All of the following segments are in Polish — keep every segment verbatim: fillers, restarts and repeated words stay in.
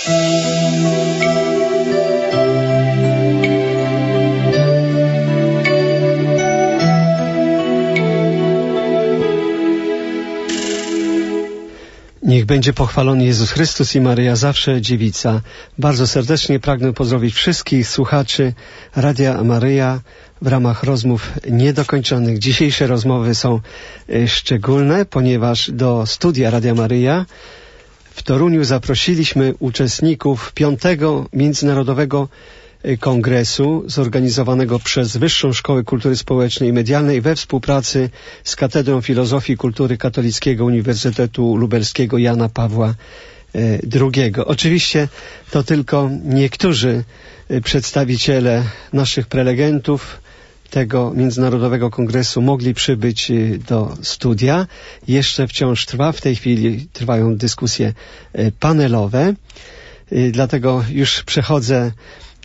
Niech będzie pochwalony Jezus Chrystus i Maryja zawsze dziewica. Bardzo serdecznie pragnę pozdrowić wszystkich słuchaczy Radia Maryja w ramach rozmów niedokończonych. Dzisiejsze rozmowy są szczególne, ponieważ do studia Radia Maryja w Toruniu zaprosiliśmy uczestników piątego Międzynarodowego Kongresu zorganizowanego przez Wyższą Szkołę Kultury Społecznej i Medialnej we współpracy z Katedrą Filozofii i Kultury Katolickiego Uniwersytetu Lubelskiego Jana Pawła drugiego. Oczywiście to tylko niektórzy przedstawiciele naszych prelegentów tego Międzynarodowego Kongresu mogli przybyć do studia. Jeszcze wciąż trwa, w tej chwili trwają dyskusje panelowe. Dlatego już przechodzę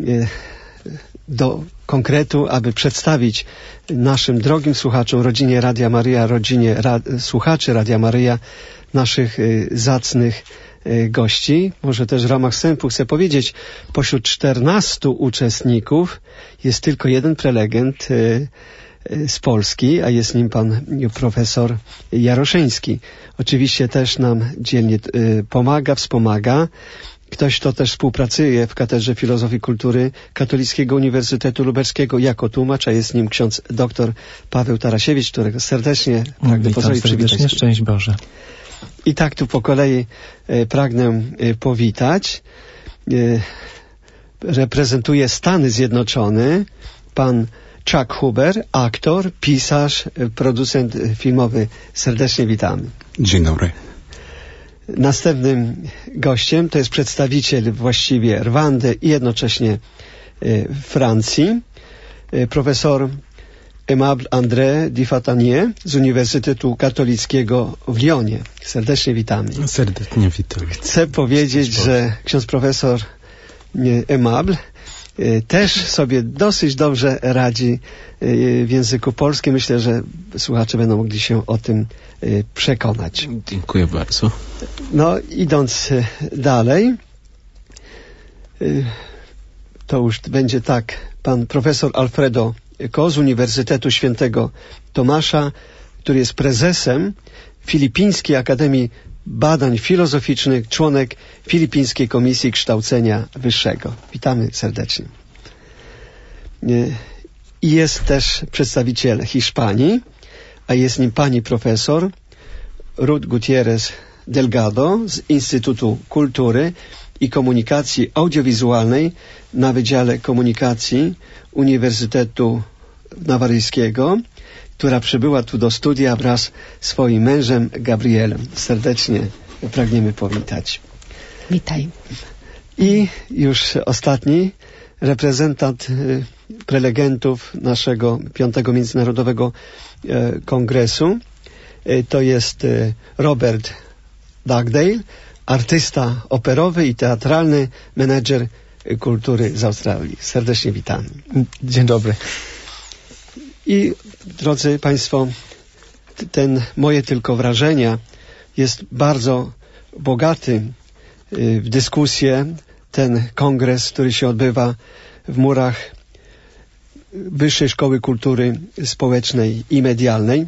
do konkretu, aby przedstawić naszym drogim słuchaczom, rodzinie Radia Maryja, rodzinie ra słuchaczy Radia Maryja, naszych y, zacnych y, gości. Może też w ramach wstępu chcę powiedzieć, pośród czternastu uczestników jest tylko jeden prelegent y, y, z Polski, a jest nim pan profesor Jaroszyński. Oczywiście też nam dzielnie y, pomaga, wspomaga. Ktoś, kto też współpracuje w Katedrze Filozofii i Kultury Katolickiego Uniwersytetu Lubelskiego jako tłumacz, a jest nim ksiądz doktor Paweł Tarasiewicz, którego serdecznie pragnę pozdrowić, przywitać. Szczęść Boże. I tak tu po kolei e, pragnę e, powitać. E, reprezentuje Stany Zjednoczone pan Chuck Huber, aktor, pisarz, e, producent filmowy. Serdecznie witamy. Dzień dobry. Następnym gościem to jest przedstawiciel właściwie Rwandy i jednocześnie y, Francji, y, profesor Aimable André Difatanie z Uniwersytetu Katolickiego w Lyonie. Serdecznie witamy. Serdecznie witam. Chcę powiedzieć, że ksiądz profesor y, Aimable y, też sobie dosyć dobrze radzi y, w języku polskim. Myślę, że słuchacze będą mogli się o tym y, przekonać. Dziękuję bardzo. No, idąc dalej, to już będzie tak, pan profesor Alfredo Ko z Uniwersytetu Świętego Tomasza, który jest prezesem Filipińskiej Akademii Badań Filozoficznych, członek Filipińskiej Komisji Kształcenia Wyższego. Witamy serdecznie. I jest też przedstawiciel Hiszpanii, a jest nim pani profesor Ruth Gutierrez Delgado z Instytutu Kultury i Komunikacji Audiowizualnej na Wydziale Komunikacji Uniwersytetu Nawaryjskiego, która przybyła tu do studia wraz z swoim mężem Gabrielem. Serdecznie pragniemy powitać. Witaj. I już ostatni reprezentant prelegentów naszego piątego Międzynarodowego Kongresu to jest Robert Dugdale, artysta operowy i teatralny, menedżer kultury z Australii. Serdecznie witamy. Dzień dobry. I drodzy Państwo, ten moje tylko wrażenia jest bardzo bogaty w dyskusję. Ten kongres, który się odbywa w murach Wyższej Szkoły Kultury Społecznej i Medialnej.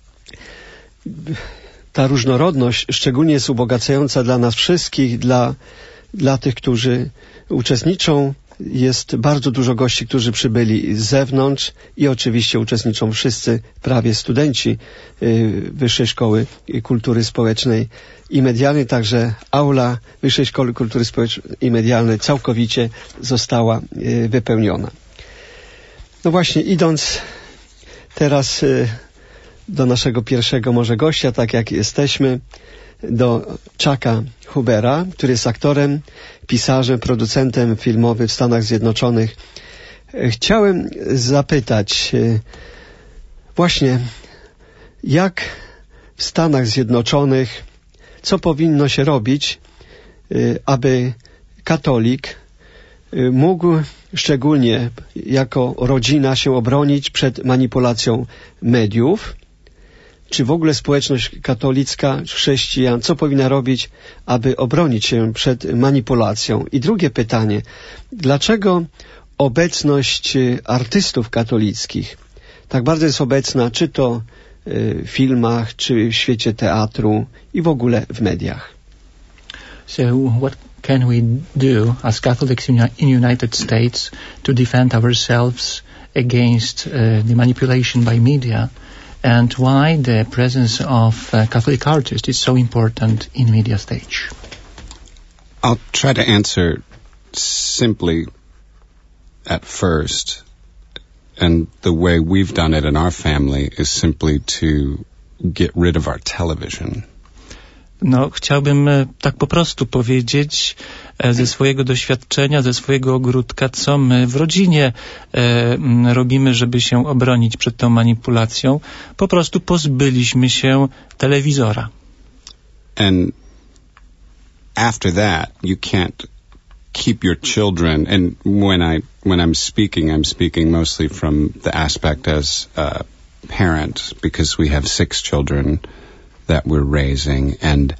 Ta różnorodność szczególnie jest ubogacająca dla nas wszystkich, dla, dla tych, którzy uczestniczą. Jest bardzo dużo gości, którzy przybyli z zewnątrz i oczywiście uczestniczą wszyscy prawie studenci y, Wyższej Szkoły Kultury Społecznej i Medialnej. Także aula Wyższej Szkoły Kultury Społecznej i Medialnej całkowicie została y, wypełniona. No właśnie, idąc teraz y, do naszego pierwszego może gościa, tak jak jesteśmy, do Chucka Hubera, który jest aktorem, pisarzem, producentem filmowym w Stanach Zjednoczonych. Chciałem zapytać właśnie, jak w Stanach Zjednoczonych, co powinno się robić, aby katolik mógł szczególnie jako rodzina się obronić przed manipulacją mediów, czy w ogóle społeczność katolicka, chrześcijan, co powinna robić, aby obronić się przed manipulacją? I drugie pytanie, dlaczego obecność artystów katolickich tak bardzo jest obecna, czy to w filmach, czy w świecie teatru i w ogóle w mediach? So what can we do as Catholics in United States to defend ourselves against uh, the manipulation by media, and why the presence of uh, Catholic artists is so important in media stage? I'll try to answer simply at first, and the way we've done it in our family is simply to get rid of our television. No, chciałbym tak po prostu powiedzieć ze swojego doświadczenia, ze swojego ogródka, co my w rodzinie e, robimy, żeby się obronić przed tą manipulacją. Po prostu pozbyliśmy się telewizora. And after that, you can't keep your children, and when I when I'm speaking, I'm speaking mostly from the aspect as a parent, because we have six children that we're raising, and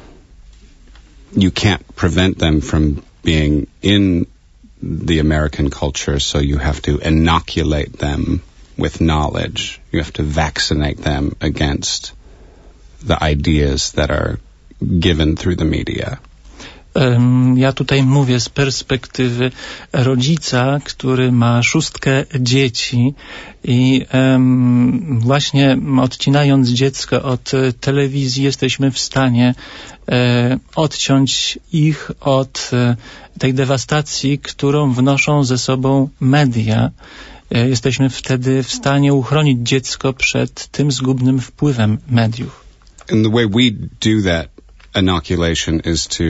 you can't prevent them from being in the American culture, so you have to inoculate them with knowledge. You have to vaccinate them against the ideas that are given through the media. Ja tutaj mówię z perspektywy rodzica, który ma szóstkę dzieci i um, właśnie odcinając dziecko od telewizji jesteśmy w stanie e, odciąć ich od e, tej dewastacji, którą wnoszą ze sobą media. E, jesteśmy wtedy w stanie uchronić dziecko przed tym zgubnym wpływem mediów. And the way we do that inoculation is to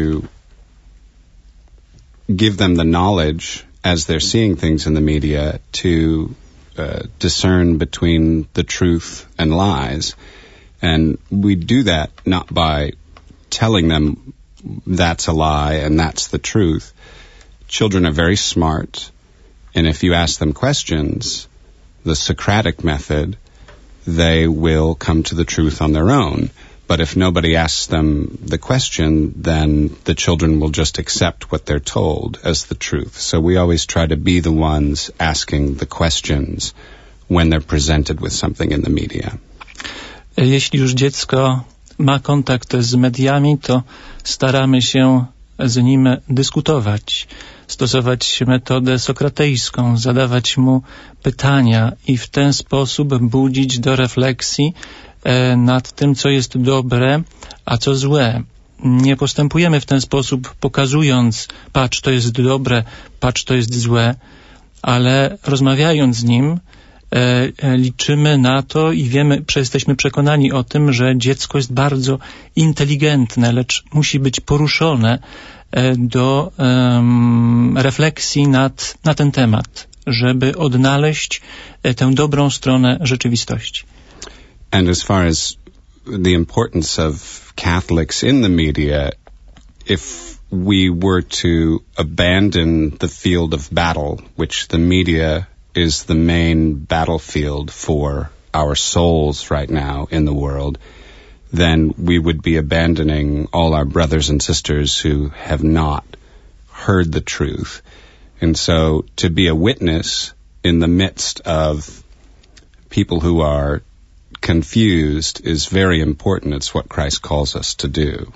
give them the knowledge as they're seeing things in the media to uh, discern between the truth and lies. And we do that not by telling them that's a lie and that's the truth. Children are very smart, and if you ask them questions, the Socratic method, they will come to the truth on their own. But if nobody asks them the question, then the children will just accept what they're told as the truth. So we always try to be the ones asking the questions when they're presented with something in the media. Jeśli już dziecko ma kontakt z mediami, to staramy się z nim dyskutować, stosować metodę sokratejską, zadawać mu pytania i w ten sposób budzić do refleksji nad tym, co jest dobre, a co złe. Nie postępujemy w ten sposób, pokazując, patrz, to jest dobre, patrz, to jest złe, ale rozmawiając z nim, e, liczymy na to i wiemy, jesteśmy przekonani o tym, że dziecko jest bardzo inteligentne, lecz musi być poruszone e, do e, refleksji nad, na ten temat, żeby odnaleźć e, tę dobrą stronę rzeczywistości. And as far as the importance of Catholics in the media, if we were to abandon the field of battle, which the media is the main battlefield for our souls right now in the world, then we would be abandoning all our brothers and sisters who have not heard the truth. And so to be a witness in the midst of people who are confused is very important. It's what Christ calls us to do.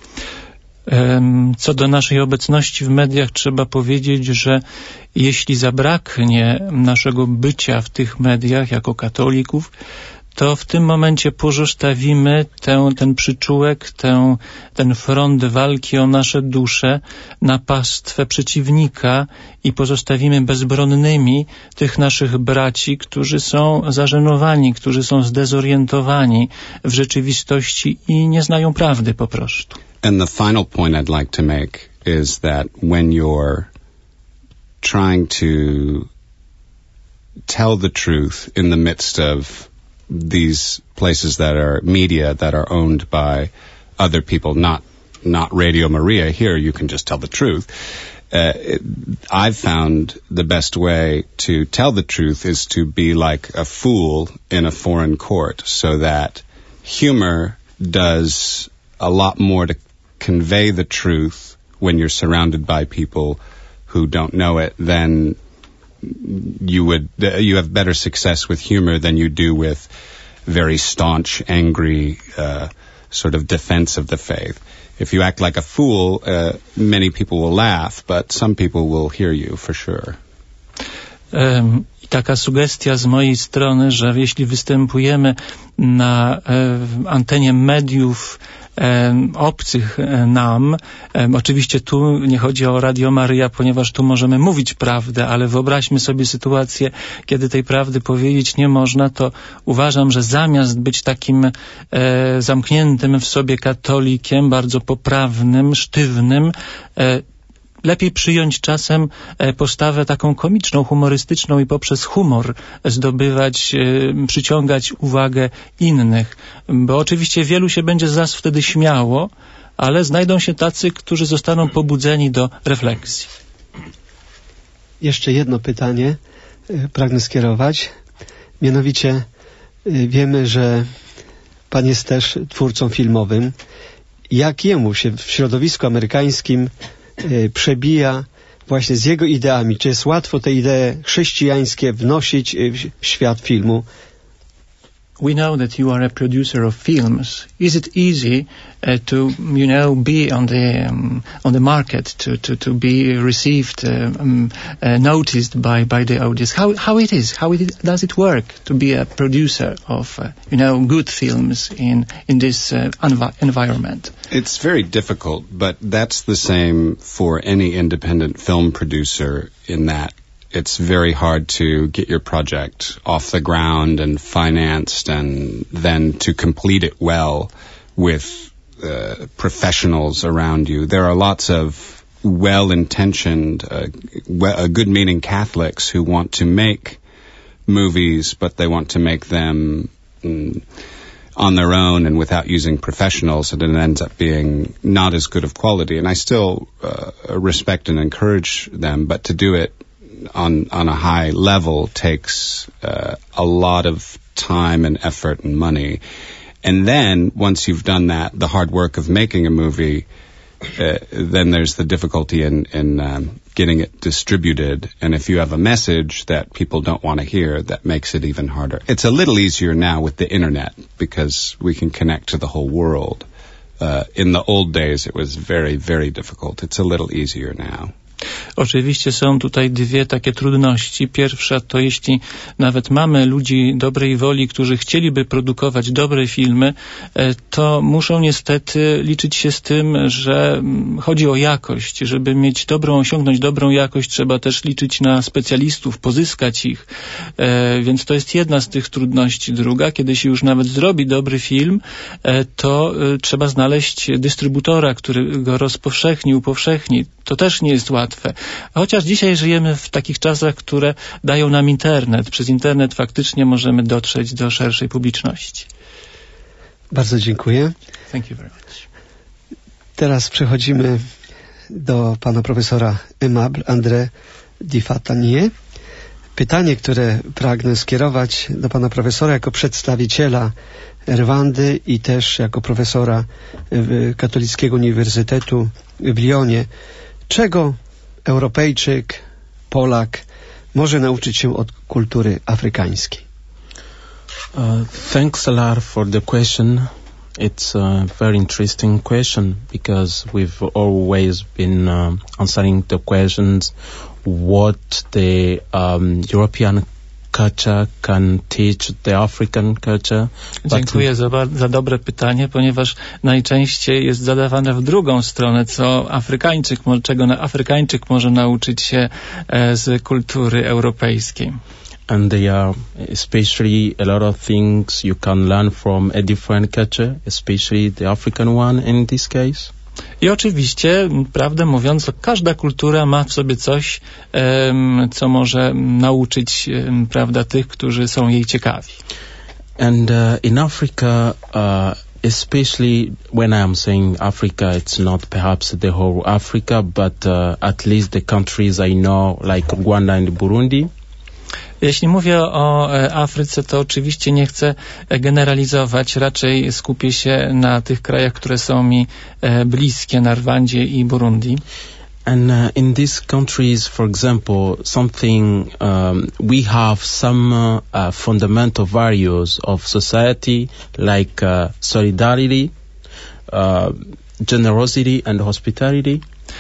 Co do naszej obecności w mediach trzeba powiedzieć, że jeśli zabraknie naszego bycia w tych mediach jako katolików, to w tym momencie pozostawimy tę, ten przyczółek, tę, ten front walki o nasze dusze na pastwę przeciwnika i pozostawimy bezbronnymi tych naszych braci, którzy są zażenowani, którzy są zdezorientowani w rzeczywistości i nie znają prawdy po prostu. And the final point I'd like to make is that when you're trying to tell the truth in the midst of these places that are media that are owned by other people, not not Radio Maria. Here you can just tell the truth. Uh, it, I've found the best way to tell the truth is to be like a fool in a foreign court, so that humor does a lot more to convey the truth when you're surrounded by people who don't know it than you would, you have better success with humor than you do with very staunch, angry, uh, sort of defense of the faith. If you act like a fool, uh, many people will laugh, but some people will hear you for sure. Um. Taka sugestia z mojej strony, że jeśli występujemy na e, antenie mediów e, obcych e, nam, e, oczywiście tu nie chodzi o Radio Maryja, ponieważ tu możemy mówić prawdę, ale wyobraźmy sobie sytuację, kiedy tej prawdy powiedzieć nie można, to uważam, że zamiast być takim e, zamkniętym w sobie katolikiem, bardzo poprawnym, sztywnym, e, lepiej przyjąć czasem postawę taką komiczną, humorystyczną i poprzez humor zdobywać, przyciągać uwagę innych. Bo oczywiście wielu się będzie z nas wtedy śmiało, ale znajdą się tacy, którzy zostaną pobudzeni do refleksji. Jeszcze jedno pytanie pragnę skierować. Mianowicie wiemy, że Pan jest też twórcą filmowym. Jak jemu się w środowisku amerykańskim przebija właśnie z jego ideami? Czy jest łatwo te idee chrześcijańskie wnosić w świat filmu? We know that you are a producer of films. Is it easy uh, to, you know, be on the um, on the market, to to to be received, uh, um, uh, noticed by by the audience? How how it is? How it does it work to be a producer of, uh, you know, good films in in this uh, env- environment? It's very difficult, but that's the same for any independent film producer in that it's very hard to get your project off the ground and financed and then to complete it well with uh, professionals around you. There are lots of well-intentioned, uh, well, uh, good-meaning Catholics who want to make movies, but they want to make them mm, on their own and without using professionals, and it ends up being not as good of quality. And I still uh, respect and encourage them, but to do it on on a high level takes uh, a lot of time and effort and money. And then once you've done that, the hard work of making a movie, uh, then there's the difficulty in in um, getting it distributed. And if you have a message that people don't want to hear, that makes it even harder. It's a little easier now with the internet because we can connect to the whole world. Uh, in the old days, it was very, very difficult. It's a little easier now. Oczywiście są tutaj dwie takie trudności. Pierwsza to jeśli nawet mamy ludzi dobrej woli, którzy chcieliby produkować dobre filmy, to muszą niestety liczyć się z tym, że chodzi o jakość. Żeby mieć dobrą, osiągnąć dobrą jakość, trzeba też liczyć na specjalistów, pozyskać ich. Więc to jest jedna z tych trudności. Druga, kiedy się już nawet zrobi dobry film, to trzeba znaleźć dystrybutora, który go rozpowszechni, upowszechni. To też nie jest łatwe. Chociaż dzisiaj żyjemy w takich czasach, które dają nam internet. Przez internet faktycznie możemy dotrzeć do szerszej publiczności. Bardzo dziękuję. Thank you very much. Teraz przechodzimy do pana profesora Aimable André Di Fatanie. Pytanie, które pragnę skierować do pana profesora jako przedstawiciela Rwandy i też jako profesora Katolickiego Uniwersytetu w Lyonie. Czego Europejczyk, Polak może nauczyć się od kultury afrykańskiej? Uh, thanks a lot for the question. It's a very interesting question because we've always been uh, answering the questions what the um, European culture can teach the African culture. Dziękuję za, za dobre pytanie, ponieważ najczęściej jest zadawane w drugą stronę, co Afrykańczyk, czego Afrykańczyk może nauczyć się e, z kultury europejskiej. And there are especially a lot of things you can learn from a different culture, especially the African one in this case. I oczywiście, prawdę mówiąc, każda kultura ma w sobie coś, um, co może nauczyć, um, prawda, tych, którzy są jej ciekawi. And uh, in Africa, uh, especially when I'm saying Africa, it's not perhaps the whole Africa, but uh, at least the countries I know, like Rwanda and Burundi. Jeśli mówię o Afryce, to oczywiście nie chcę generalizować, raczej skupię się na tych krajach, które są mi bliskie, na Rwandzie i Burundi. And uh, in these countries, for example, something um, we have some uh, uh, fundamental values of society like uh, solidarity, uh, generosity and hospitality.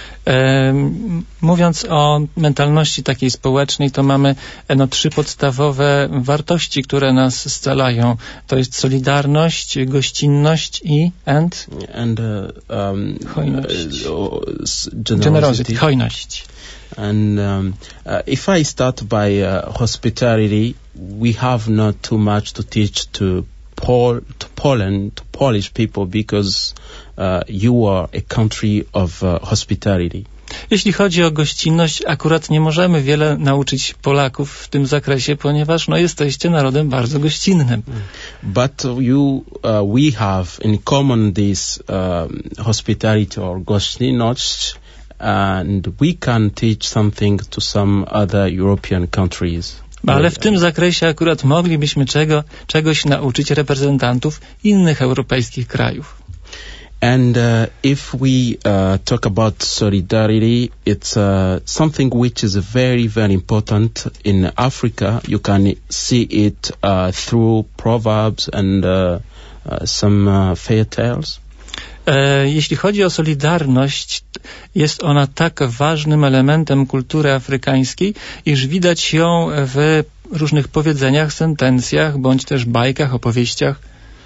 Mówiąc o mentalności takiej społecznej, to mamy no, trzy podstawowe wartości, które nas scalają. To jest solidarność, gościnność i and, and uh, um, hojność. Uh, generosity. Generosity, hojność. And um, uh, if I start by uh, hospitality, we have not too much to teach to Pol to Poland, to Polish people, because uh, you are a country of uh, hospitality. Jeśli chodzi o gościnność, akurat nie możemy wiele nauczyć Polaków w tym zakresie, ponieważ no, jesteście narodem bardzo gościnnym. But you, uh, we have in common this um, hospitality or gościnność, and we can teach something to some other European countries. Ale w tym zakresie akurat moglibyśmy czego, czegoś nauczyć reprezentantów innych europejskich krajów. And uh, if we uh, talk about solidarity, it's uh, something which is very, very important in Africa. You can see it uh, through proverbs and uh, uh, some uh, fairy tales. Jeśli chodzi o solidarność, jest ona tak ważnym elementem kultury afrykańskiej, iż widać ją w różnych powiedzeniach, sentencjach, bądź też bajkach, opowieściach.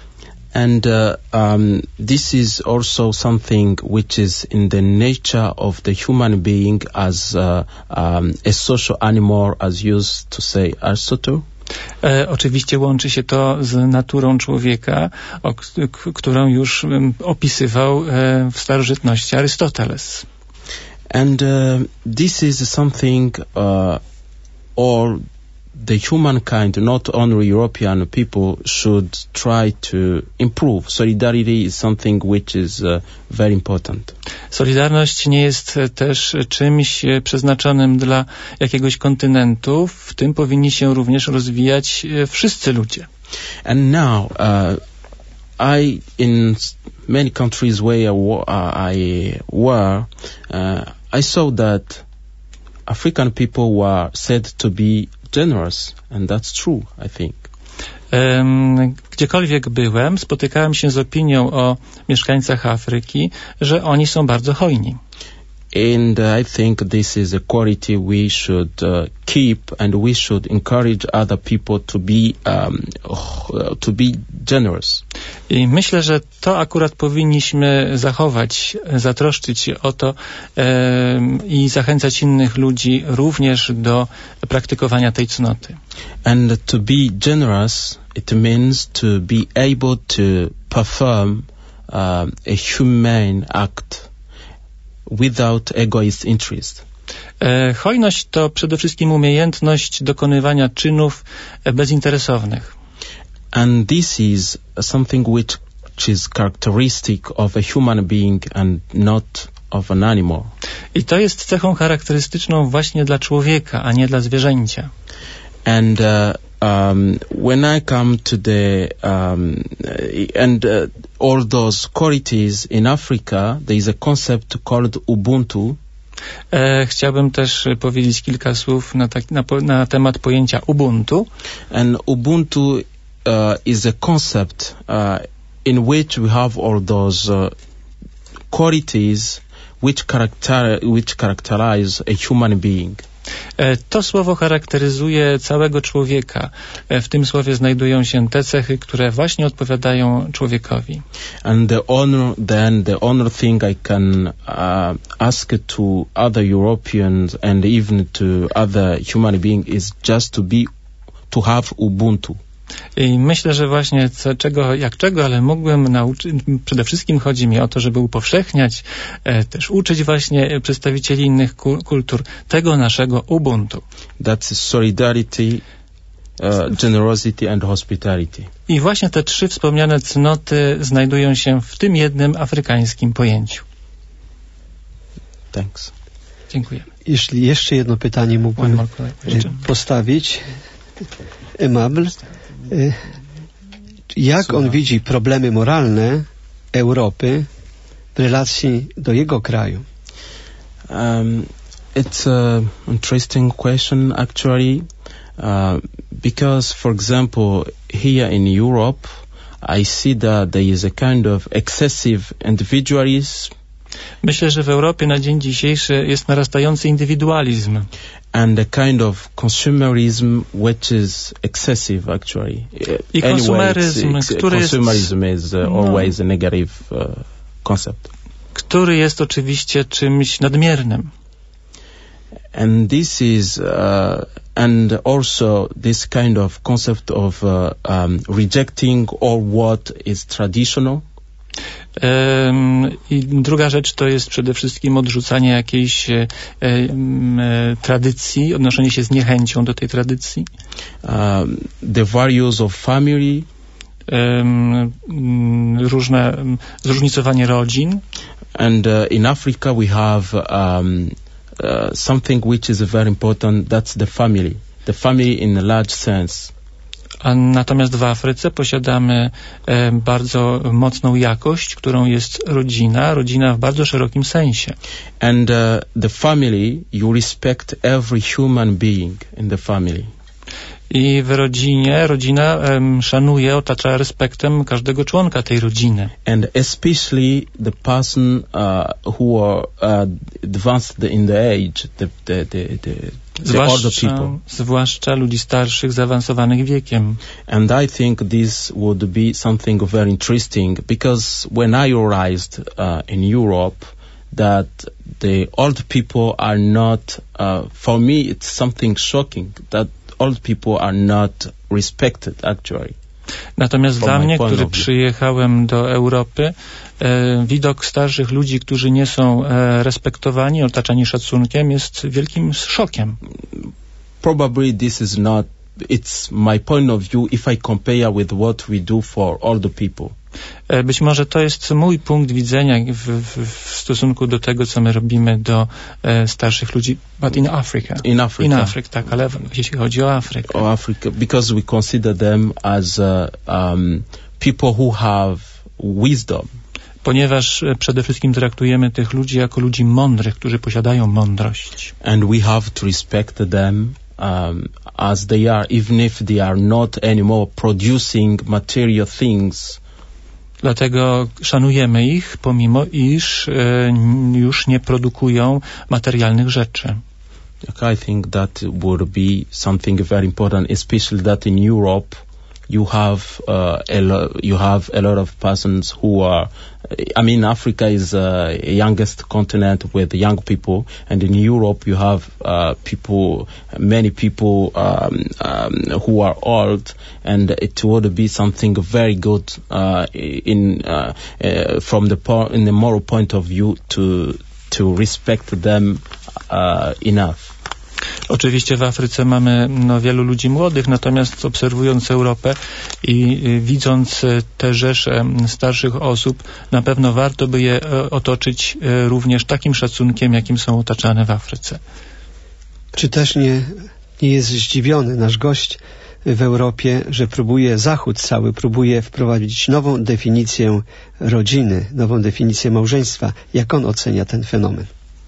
And uh, um, this is also something which is in the nature of the human being as uh, um, a social animal, as used to say Aristotle. E, oczywiście łączy się to z naturą człowieka, o, k, którą już um, opisywał e, w starożytności Arystoteles. And uh, this is something uh, all the humankind, not only European people, should try to improve. Solidarity is something which is uh, very important. Solidarność nie jest też czymś przeznaczonym dla jakiegoś kontynentu. W tym powinni się również rozwijać wszyscy ludzie. And now, uh, I, in many countries where I were, uh, I saw that African people were said to be generous, and that's true, I think. Um, gdziekolwiek byłem, spotykałem się z opinią o mieszkańcach Afryki, że oni są bardzo hojni. And uh, I think this is a quality we should uh, keep, and we should encourage other people to be um, to be generous. I myślę, że to akurat powinniśmy zachować, zatroszczyć się o to um, i zachęcać innych ludzi również do praktykowania tej cnoty. And to be generous, it means to be able to perform um, a humane act without egoist interest. E, hojność to przede wszystkim umiejętność dokonywania czynów bezinteresownych. And this is something which is characteristic of a human being and not of an animal. I to jest cechą charakterystyczną właśnie dla człowieka, a nie dla zwierzęcia. And uh, um, when I come to the um, and uh, all those qualities in Africa, there is a concept called Ubuntu. E, chciałbym też powiedzieć kilka słów na, tak, na, na temat pojęcia Ubuntu. And Ubuntu uh, is a concept uh, in which we have all those uh, qualities which character which characterize a human being. To słowo charakteryzuje całego człowieka. W tym słowie znajdują się te cechy, które właśnie odpowiadają człowiekowi. And the honor, then the honor thing I can uh, ask to other Europeans and even to other human beings is just to be, to have Ubuntu. I myślę, że właśnie co, czego, jak czego, ale mógłbym nauczyć, przede wszystkim chodzi mi o to, żeby upowszechniać, e, też uczyć właśnie przedstawicieli innych ku, kultur tego naszego Ubuntu. That's solidarity, uh, generosity and hospitality. I właśnie te trzy wspomniane cnoty znajdują się w tym jednym afrykańskim pojęciu. Thanks. Dziękuję. Jeśli jeszcze jedno pytanie mógłbym postawić. Aimable, jak on widzi problemy moralne Europy w relacji do jego kraju? Um, it's an interesting question, actually, uh, because, for example, here in Europe, I see that there is a kind of excessive individualism. Myślę, że w Europie na dzień dzisiejszy jest narastający indywidualizm. And a kind of consumerism which is excessive, actually. I konsumeryzm, anyway, który consumerism jest, is uh, always no, a negative uh, concept. Który jest oczywiście czymś nadmiernym. And this is, uh, and also this kind of concept of uh, um, rejecting all what is traditional. Um, I druga rzecz to jest przede wszystkim odrzucanie jakiejś e, e, tradycji, odnoszenie się z niechęcią do tej tradycji. Um, the values of family. Um, różne, um, zróżnicowanie rodzin. And uh, in Africa we have um, uh, something which is very important, that's the family. The family in a large sense. A natomiast w Afryce posiadamy e, bardzo mocną jakość, którą jest rodzina, rodzina w bardzo szerokim sensie. And uh, the family, you respect every human being in the family. I w rodzinie, rodzina um, szanuje, otacza respektem każdego członka tej rodziny. And especially the person uh, who are uh, advanced in the age, the, the, the, the, the older people. Zwłaszcza ludzi starszych, zaawansowanych wiekiem. And I think this would be something very interesting, because when I arrived uh, in Europe, that the old people are not, uh, for me it's something shocking, that old people are not respected, actually. Natomiast dla mnie, który przyjechałem do Europy, e, widok starszych ludzi, którzy nie są e, respektowani, otaczani szacunkiem, jest wielkim szokiem. Probably this is not, it's my point of view if I compare with what we do for older people. E, być może to jest mój punkt widzenia w, w, w stosunku do tego, co my robimy do e, starszych ludzi. But in Africa. In Africa. In Africa, tak, ale jeśli chodzi o Afrykę. O Africa, because we consider them as uh, um, people who have wisdom. Ponieważ przede wszystkim traktujemy tych ludzi jako ludzi mądrych, którzy posiadają mądrość. And we have to respect them um, as they are, even if they are not anymore producing material things. Dlatego szanujemy ich, pomimo iż e, już nie produkują materialnych rzeczy. I think that would be something very important, especially that in Europe you have uh, a lo- you have a lot of persons who are, I mean, Africa is the uh, youngest continent with young people, and in Europe you have uh, people, many people um, um, who are old, and it would be something very good uh, in uh, uh, from the po- in the moral point of view to to respect them uh, enough. Oczywiście w Afryce mamy no, wielu ludzi młodych, natomiast obserwując Europę i y, widząc y, te rzesze starszych osób, na pewno warto by je y, otoczyć y, również takim szacunkiem, jakim są otaczane w Afryce. Czy też nie, nie jest zdziwiony nasz gość w Europie, że próbuje Zachód cały, próbuje wprowadzić nową definicję rodziny, nową definicję małżeństwa? Jak on ocenia ten fenomen?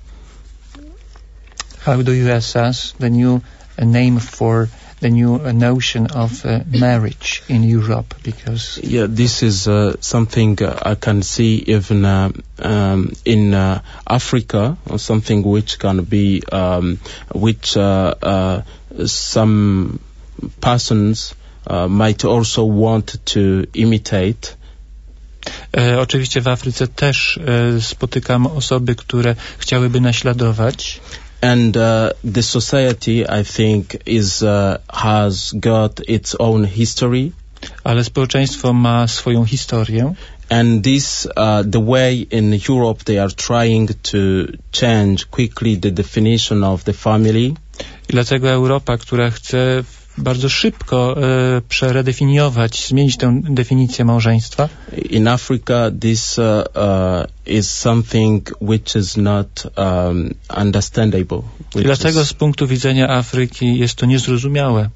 How do you assess the new uh, name for the new uh, notion of uh, marriage in Europe? Because yeah, this is uh, something uh, I can see even uh, um, in uh, Africa, or something which can be um, which uh, uh, some persons uh, might also want to imitate. E, oczywiście w Afryce też e, spotykam osoby, które chciałyby naśladować. And uh, the society, I think, is uh, has got its own history. Ale społeczeństwo ma swoją historię. And this, uh, the way in Europe they are trying to change quickly the definition of the family. I dlatego Europa, która chce bardzo szybko e, przeredefiniować, zmienić tę definicję małżeństwa. In Africa, this uh, uh, is something which is not um, understandable. Dlatego z punktu widzenia Afryki jest to niezrozumiałe.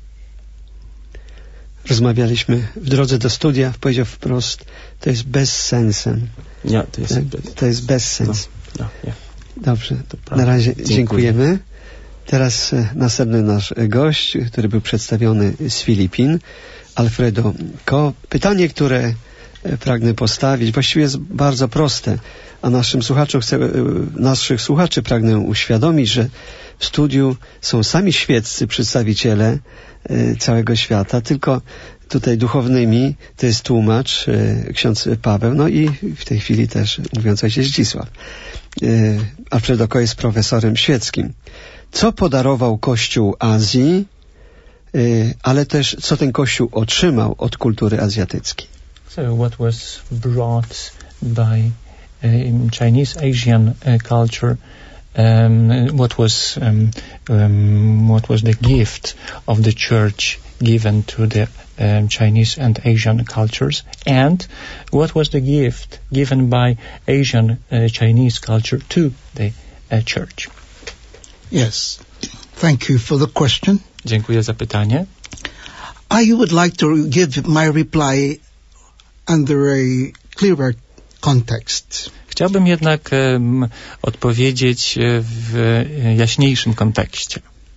Rozmawialiśmy w drodze do studia, powiedział wprost, to jest bezsensem. Yeah, to jest, tak? To jest bezsens. No, no, yeah. Dobrze, na razie dziękujemy. dziękujemy. Teraz e, następny nasz gość, który był przedstawiony z Filipin, Alfredo Ko. Pytanie, które e, pragnę postawić, właściwie jest bardzo proste, a naszym słuchaczom chcę, e, naszych słuchaczy pragnę uświadomić, że w studiu są sami świeccy przedstawiciele e, całego świata, tylko tutaj duchownymi to jest tłumacz, e, ksiądz Paweł, no i w tej chwili też mówiąc ojciec Zdzisław. E, Alfredo Ko jest profesorem świeckim. Co podarował Kościół Azji, y, ale też co ten Kościół otrzymał od kultury azjatyckiej? So what was brought by um, Chinese Asian uh, culture? Um, what was um, um, what was the gift of the church given to the um, Chinese and Asian cultures, and what was the gift given by Asian uh, Chinese culture to the uh, church? Yes. Thank you for the question. Dziękuję za pytanie. I would like to give my reply under a clearer context. Chciałbym jednak um, odpowiedzieć w jaśniejszym kontekście.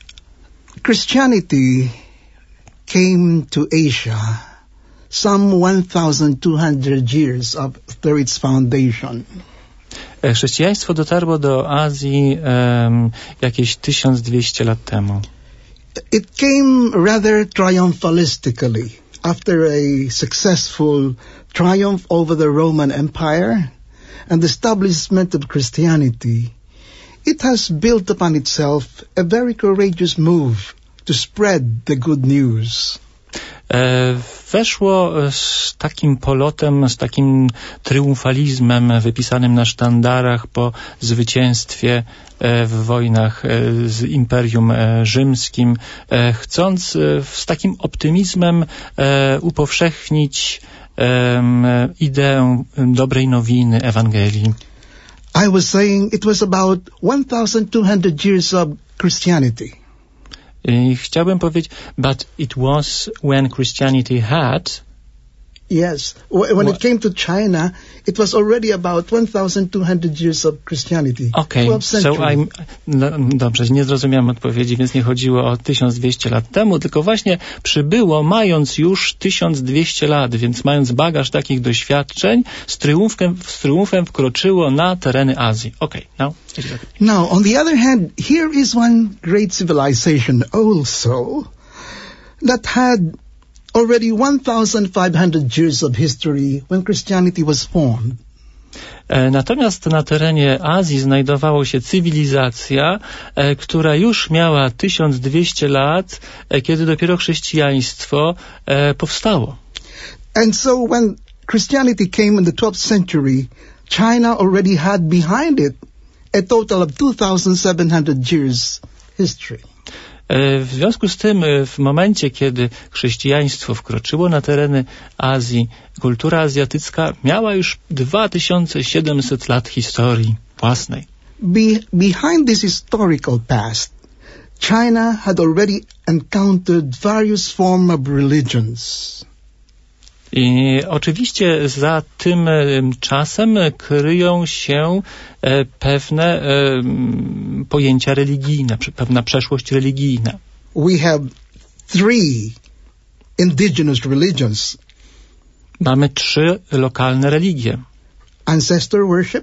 Christianity came to Asia some one thousand two hundred years after its foundation. Chrześcijaństwo dotarło do Azji um, jakieś tysiąc dwieście lat temu. It came rather triumphalistically after a successful triumph over the Roman Empire and the establishment of Christianity. It has built upon itself a very courageous move to spread the good news. Weszło z takim polotem, z takim triumfalizmem wypisanym na sztandarach po zwycięstwie w wojnach z Imperium Rzymskim, chcąc z takim optymizmem upowszechnić ideę dobrej nowiny Ewangelii. I was saying it was about one thousand two hundred years of Christianity. I chciałbym powiedzieć, but it was when Christianity had. Yes, when it came to China, it was already about one thousand two hundred years of Christianity. Okay, so I'm, no, dobrze, nie zrozumiałem odpowiedzi, więc nie chodziło o tysiąc dwieście lat temu, tylko właśnie przybyło mając już tysiąc dwieście lat, więc mając bagaż takich doświadczeń, z triumfem, z triumfem wkroczyło na tereny Azji. Okay, now. Now, on the other hand, here is one great civilization also that had already one thousand five hundred years of history when Christianity was formed. Natomiast na terenie Azji znajdowało się cywilizacja, e, która już miała tysiąc dwieście lat, e, kiedy dopiero chrześcijaństwo e, powstało. And so when Christianity came in the twelfth century, China already had behind it a total of two thousand seven hundred years history. W związku z tym, w momencie, kiedy chrześcijaństwo wkroczyło na tereny Azji, kultura azjatycka miała już dwa tysiące siedemset lat historii własnej. Be, behind this historical past, China had already encountered various forms of religions. I oczywiście za tym czasem kryją się e, pewne e, pojęcia religijne, pewna przeszłość religijna. We have three indigenous religions. Mamy trzy lokalne religie. Ancestor worship,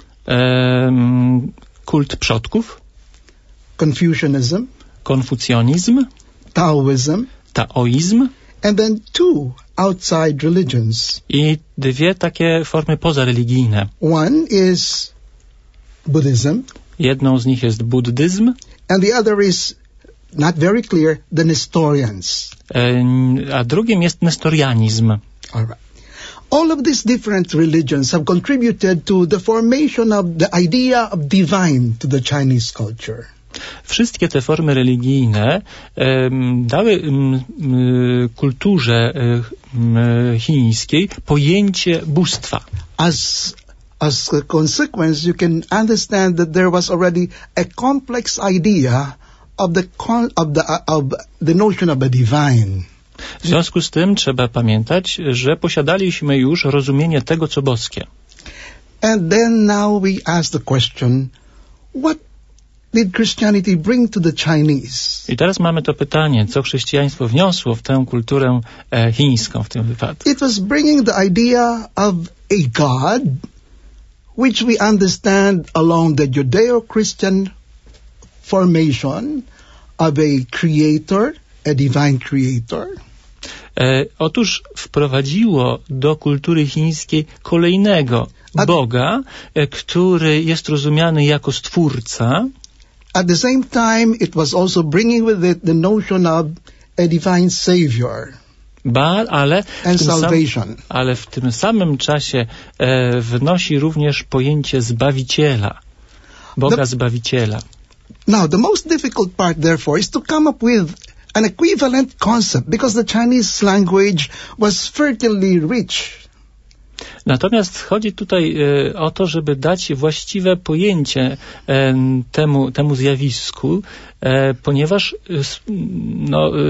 e, kult przodków, Confucianism, konfucjonizm, Taoism, taoizm, and then two outside religions. I dwie takie formy pozareligijne. One is Buddhism. Jedną z nich jest buddyzm. And the other is not very clear, the Nestorians. A drugim jest nestorianizm. All right. All of these different religions have contributed to the formation of the idea of divine to the Chinese culture. Wszystkie te formy religijne um, dały um, um, kulturze um, chińskiej pojęcie bóstwa. As as a consequence, you can understand that there was already a complex idea of the con- of the uh, of the notion of a divine. W związku z tym trzeba pamiętać, że posiadaliśmy już rozumienie tego, co boskie. And then now we ask the question, what did Christianity bring to the Chinese? I teraz mamy to pytanie, co chrześcijaństwo wniosło w tę kulturę e, chińską w tym wypadku. It was bringing the idea of a God, which we understand along the Judeo-Christian formation of a creator, a divine creator. E, otóż wprowadziło do kultury chińskiej kolejnego At, Boga, e, który jest rozumiany jako stwórca. At the same time, it was also bringing with it the notion of a divine savior. Ba, ale, and w tym salvation. Sam, ale w tym samym czasie e, wnosi również pojęcie Zbawiciela, Boga The, Zbawiciela. Now, the most difficult part, therefore, is to come up with an equivalent concept, because the Chinese language was fertilely rich. Natomiast chodzi tutaj e, o to, żeby dać właściwe pojęcie e, temu, temu zjawisku, e, ponieważ e, no, e,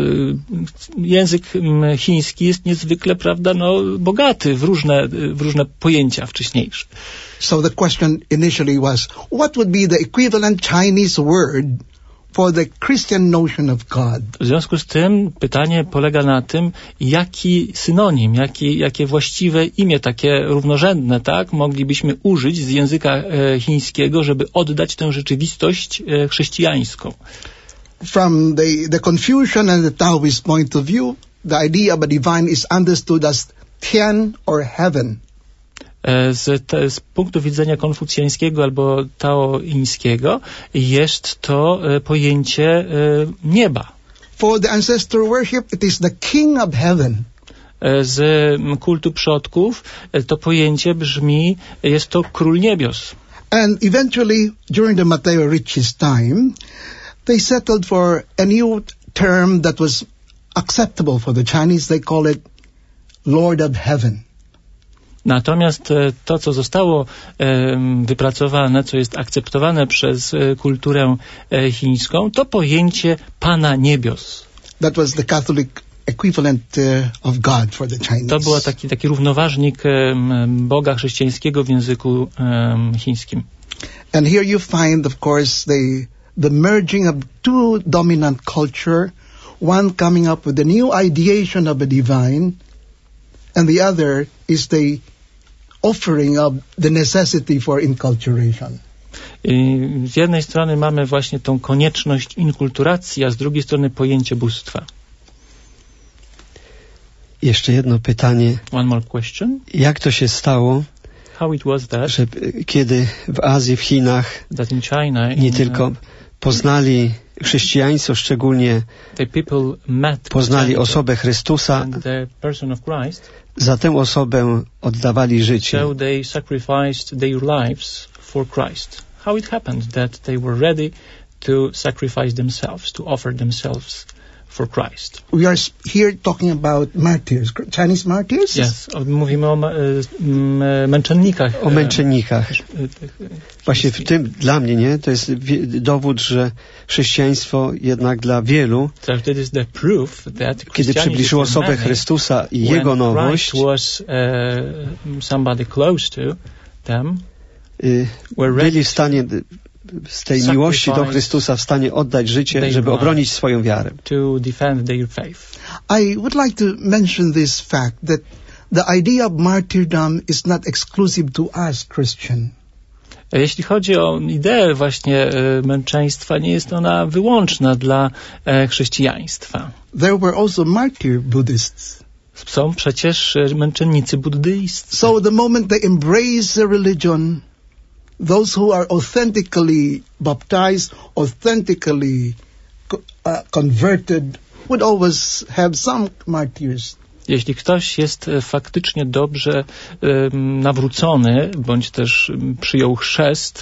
język chiński jest niezwykle, prawda, no, bogaty w różne, w różne pojęcia wcześniejsze. So the question initially was, what would be the equivalent Chinese word for the Christian notion of God? W związku z tym pytanie polega na tym, jaki synonim, jaki, jakie właściwe imię, takie równorzędne, tak, moglibyśmy użyć z języka e, chińskiego, żeby oddać tę rzeczywistość e, chrześcijańską. From the, the Confucian and the Taoist point of view, the idea of a divine is understood as Tian or heaven. Z, te, z punktu widzenia konfucjańskiego albo taoińskiego jest to e, pojęcie e, nieba. For the ancestor worship, it is the king of heaven. E, z kultu przodków e, to pojęcie brzmi, jest to król niebios. And eventually, during the Matteo Ricci's time, they settled for a new term that was acceptable for the Chinese. They call it Lord of Heaven. Natomiast to, co zostało e, wypracowane, co jest akceptowane przez e, kulturę e, chińską, to pojęcie Pana Niebios. That was the Catholic equivalent uh, of God for the Chinese. To był taki, taki równoważnik e, Boga chrześcijańskiego w języku e, chińskim. And here you find, of course, the, the merging of two dominant culture, one coming up with a new ideation of a divine, and the other is the offering of the necessity for inculturation. I z jednej strony mamy właśnie tą konieczność inkulturacji, a z drugiej strony pojęcie bóstwa. Jeszcze jedno pytanie. One more question. Jak to się stało, How it was that, że kiedy w Azji, w Chinach that in China, nie in, tylko poznali chrześcijaństwo, szczególnie the people met poznali osobę Chrystusa, and the person of Christ, za tę osobę oddawali życie. so they sacrificed their lives for Christ. How it happened that they were ready to sacrifice themselves, to offer themselves for Christ? We are here talking about martyrs, Chinese martyrs? Yes, mówimy o męczennikach. O męczennikach. Właśnie w tym, dla mnie, nie, to jest dowód, że chrześcijaństwo jednak dla wielu, so that is the proof that kiedy przybliżyło osobę Chrystusa i Jego nowość, was, uh, somebody close to them, y, byli w stanie z tej miłości do Chrystusa w stanie oddać życie, żeby obronić swoją wiarę. To defend their faith. I would like to mention this fact that the idea of martyrdom is not exclusive to us Christian. Jeśli chodzi o ideę właśnie e, męczeństwa, nie jest ona wyłączna dla e, chrześcijaństwa. There were also martyr Buddhists. Są przecież męczennicy buddyjscy. So the moment they embrace a religion, those who are authentically baptized, authentically uh, converted, would always have some martyrs. Jeśli ktoś jest faktycznie dobrze um, nawrócony, bądź też um, przyjął chrzest,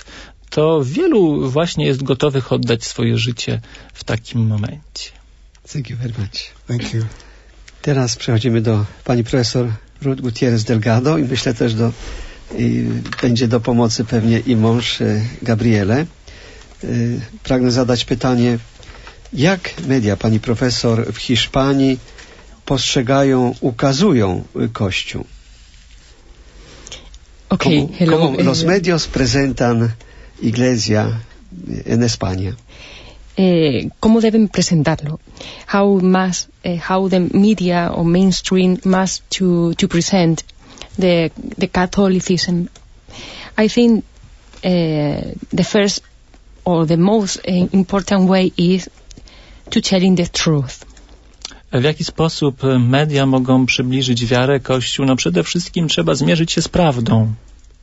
to wielu właśnie jest gotowych oddać swoje życie w takim momencie. Thank you very much. Thank you. Teraz przechodzimy do pani profesor Ruth Gutierrez Delgado i myślę też do i będzie do pomocy pewnie i mąż e, Gabriele. E, pragnę zadać pytanie, jak media, pani profesor, w Hiszpanii postrzegają, ukazują Kościół? Okay, como, hello. como los medios presentan Iglesia en España? Eh, ¿Cómo deben presentarlo? How must, uh, how the media or mainstream must to to present the the Catholicism? I think uh, the first or the most uh, important way is to telling the truth. W jaki sposób media mogą przybliżyć wiarę Kościół? No przede wszystkim trzeba zmierzyć się z prawdą.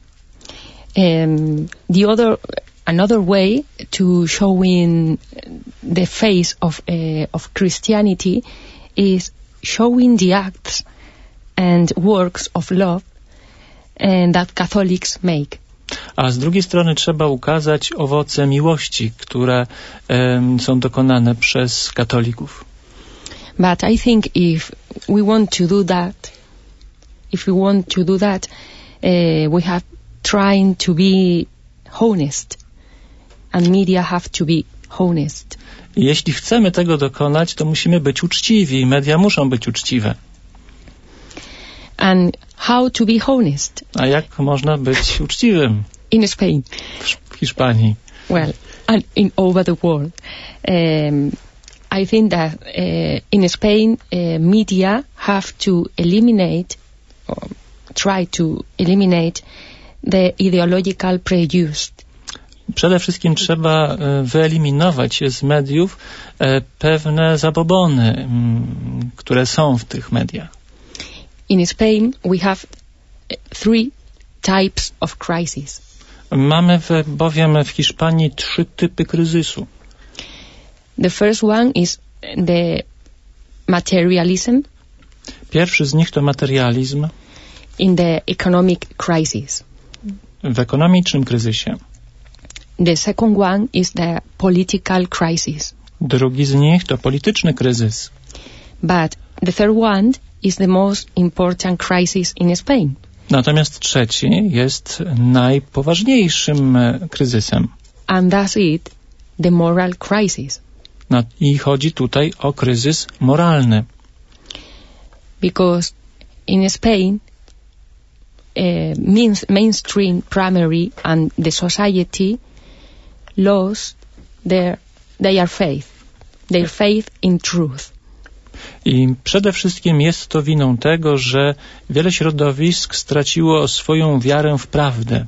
Um, the other, another way to showing the face of uh, of Christianity is showing the acts and works of love and that Catholics make. A z drugiej strony trzeba ukazać owoce miłości, które um, są dokonane przez katolików. But I think if we want to do that, if we want to do that, uh, we have trying to be honest, and media have to be honest. Jeśli chcemy tego dokonać, to musimy być uczciwi. Media muszą być uczciwe. And how to be honest? A jak można być uczciwym? In Spain. W Hiszpanii. Well, and in over the world. Um, I think that uh, in Spain, uh, media have to eliminate, or try to eliminate the ideological prejudice. Przede wszystkim trzeba wyeliminować z mediów pewne zabobony, które są w tych mediach. In Spain, we have three types of crisis. Mamy w, bowiem w Hiszpanii trzy typy kryzysu. The first one is the materialism. Pierwszy z nich to materializm. In the economic crisis. W ekonomicznym kryzysie. The second one is the political crisis. Drugi z nich to polityczny kryzys. But the third one is the most important crisis in Spain. Natomiast trzeci jest najpoważniejszym kryzysem. And that's it, the moral crisis. No, i chodzi tutaj o kryzys moralny. Because in Spain, uh, means mainstream primary and the society lost their their faith, their faith in truth. I przede wszystkim jest to winą tego, że wiele środowisk straciło swoją wiarę w prawdę.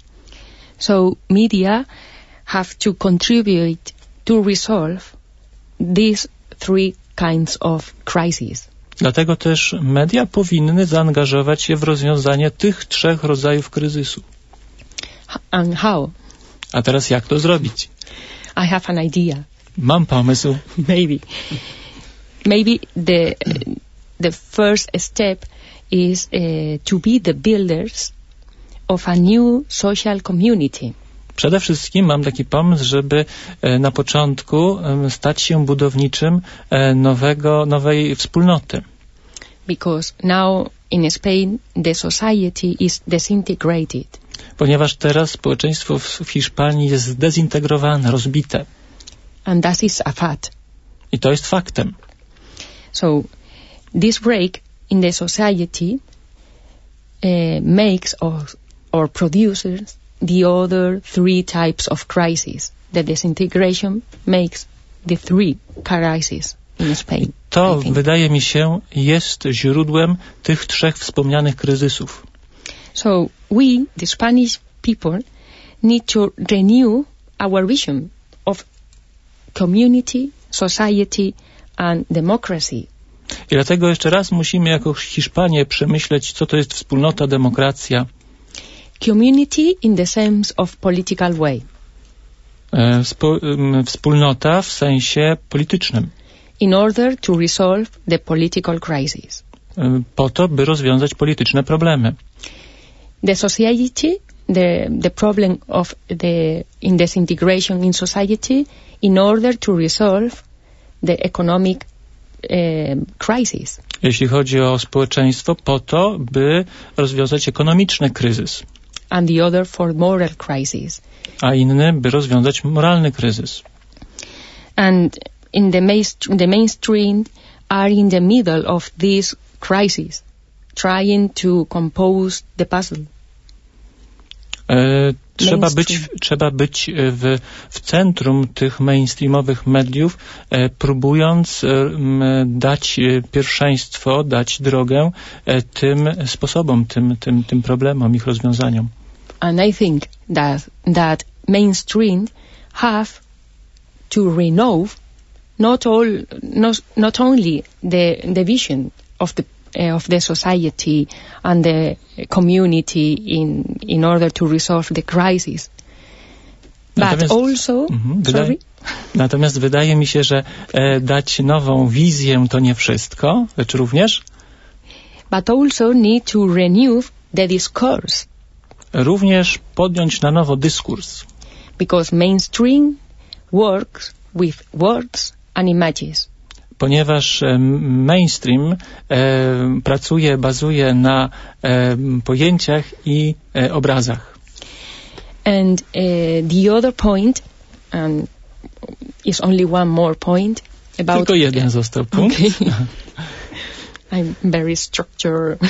So media have to contribute to resolve these three kinds of crises. Dlatego też media powinny zaangażować się w rozwiązanie tych trzech rodzajów kryzysu. And how? A teraz jak to zrobić? I have an idea. Mam pomysł. Maybe. Maybe the the first step is uh, to be the builders of a new social community. Przede wszystkim mam taki pomysł, żeby na początku stać się budowniczym nowego, nowej wspólnoty. Because now in Spain the society is disintegrated. Ponieważ teraz społeczeństwo w Hiszpanii jest zdezintegrowane, rozbite. And that is a fact. I to jest faktem. So this break in the society uh, makes or, or produces the other three types of crises. The disintegration makes the three crises in Spain. To, wydaje mi się, jest źródłem tych trzech wspomnianych kryzysów. So we, the Spanish people, need to renew our vision of community, society and democracy. I dlatego jeszcze raz musimy jako Hiszpanie przemyśleć, co to jest wspólnota, demokracja. Community in the sense of political way. E, spo, um, wspólnota w sensie politycznym. In order to resolve the political crisis. E, po to, by rozwiązać polityczne problemy. The society the the problem of the in disintegration in society in order to resolve the economic uh, crisis. Jeśli chodzi o społeczeństwo, po to, by rozwiązać ekonomiczny kryzys. And the other for moral crisis. A inny, by rozwiązać moralny kryzys. And in the, main, the mainstream are in the middle of this crisis, trying to compose the puzzle. E, trzeba być, w, trzeba być w, w centrum tych mainstreamowych mediów, e, próbując e, m, dać pierwszeństwo, dać drogę e, tym sposobom, tym, tym, tym problemom, ich rozwiązaniom. And I think that that mainstream have to renew not all not, not only the the vision of the uh, of the society and the community in in order to resolve the crisis, natomiast, but also mhm, sorry. Wydaje, natomiast wydaje mi się, że e, dać nową wizję to nie wszystko, lecz również but also need to renew the discourse. Również podjąć na nowo dyskurs. Because mainstream works with words and images. Ponieważ e, mainstream e, pracuje, bazuje na e, pojęciach i e, obrazach. And uh, the other point, um, is only one more point about... Tylko jeden został punkt. Okay. I'm very structured.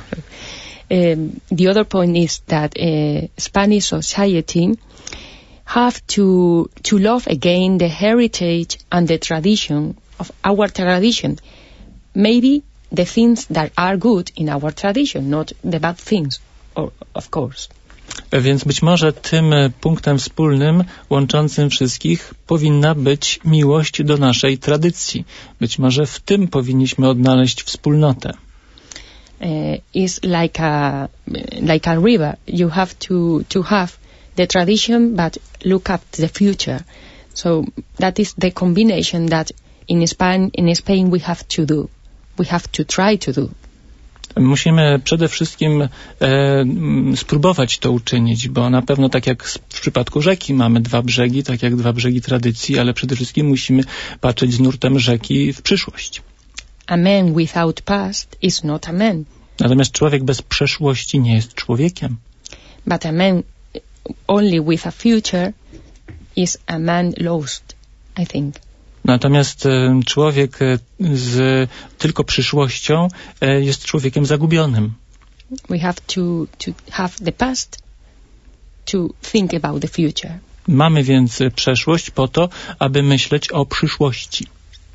Um, the other point is that uh, Spanish society have to to love again the heritage and the tradition of our tradition. Maybe the things that are good in our tradition, not the bad things, or, of course. Więc być może tym punktem wspólnym, łączącym wszystkich, powinna być miłość do naszej tradycji. Być może w tym powinniśmy odnaleźć wspólnotę. Uh, is like a like a river. You have to to have the tradition, but look at the future. So that is the combination that in Spain in Spain we have to do. We have to try to do. Musimy przede wszystkim e, spróbować to uczynić, bo na pewno tak jak w przypadku rzeki mamy dwa brzegi, tak jak dwa brzegi tradycji, ale przede wszystkim musimy patrzeć z nurtem rzeki w przyszłość. A man without past is not a man. Natomiast człowiek bez przeszłości nie jest człowiekiem. But a man only with a future is a man lost, I think. Natomiast e, człowiek z tylko przyszłością e, jest człowiekiem zagubionym. We have to, to have the past to think about the future. Mamy więc przeszłość po to, aby myśleć o przyszłości.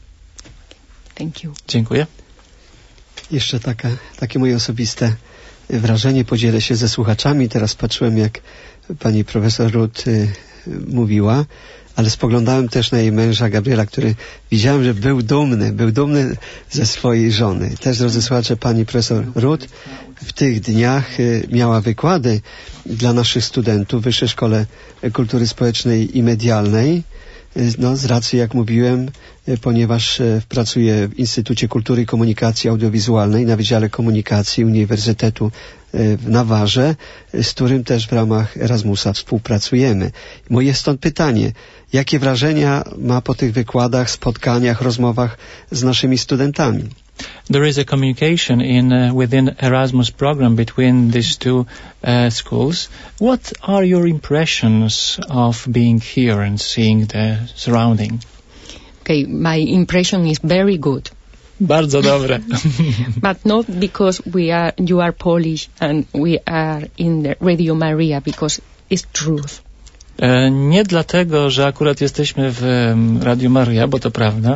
Thank you. Dziękuję. Jeszcze taka, takie moje osobiste wrażenie podzielę się ze słuchaczami. Teraz patrzyłem, jak pani profesor Ruth y, mówiła, ale spoglądałem też na jej męża Gabriela, który widziałem, że był dumny, był dumny ze swojej żony. Też, drodzy słuchacze, pani profesor Ruth w tych dniach y, miała wykłady dla naszych studentów w Wyższej Szkole Kultury Społecznej i Medialnej. No, z racji, jak mówiłem, ponieważ pracuję w Instytucie Kultury i Komunikacji Audiowizualnej na Wydziale Komunikacji Uniwersytetu w Nawarze, z którym też w ramach Erasmusa współpracujemy. Moje stąd pytanie, jakie wrażenia ma po tych wykładach, spotkaniach, rozmowach z naszymi studentami? There is a communication in uh, within Erasmus program between these two uh, schools. What are your impressions of being here and seeing the surrounding? Okay, my impression is very good. Bardzo dobre. But not because we are you are Polish and we are in the Radio Maria, because it's truth. E, nie dlatego, że akurat jesteśmy w um, Radio Maria, bo to prawda.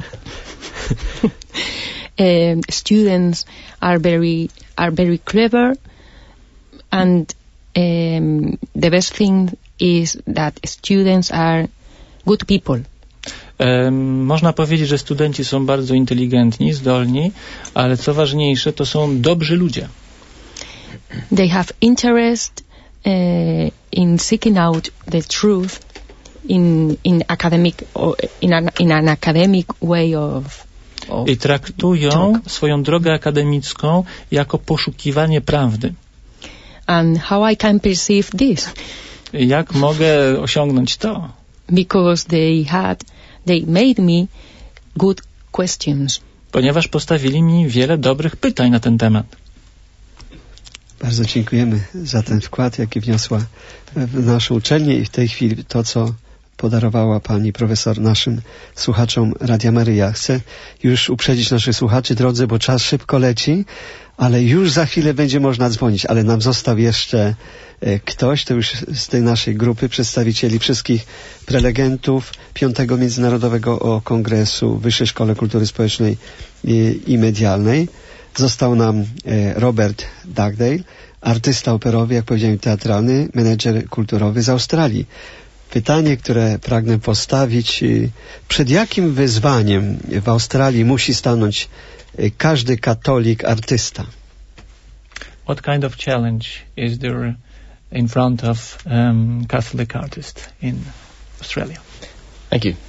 Uh, students are very are very clever, and um, the best thing is that students are good people. E, można powiedzieć, że studenci są bardzo inteligentni, zdolni, ale co ważniejsze, to są dobrzy ludzie. They have interest uh, in seeking out the truth in in academic or in an in an academic way of. I traktują swoją drogę akademicką jako poszukiwanie prawdy. and how I can perceive this. Jak mogę osiągnąć to? Because they had, they made me good questions. Ponieważ postawili mi wiele dobrych pytań na ten temat. Bardzo dziękujemy za ten wkład, jaki wniosła w naszą uczelnię i w tej chwili to, co podarowała pani profesor naszym słuchaczom Radia Maryja. Chcę już uprzedzić naszych słuchaczy, drodzy, bo czas szybko leci, ale już za chwilę będzie można dzwonić, ale nam został jeszcze ktoś, to już z tej naszej grupy przedstawicieli wszystkich prelegentów piątego Międzynarodowego Kongresu Wyższej Szkole Kultury Społecznej i, i Medialnej. Został nam Robert Dugdale, artysta operowy, jak powiedziałem, teatralny, menedżer kulturowy z Australii. Pytanie, które pragnę postawić, przed jakim wyzwaniem w Australii musi stanąć każdy katolik artysta? What kind of challenge is there in front of um, Catholic artist in Australia? Thank you.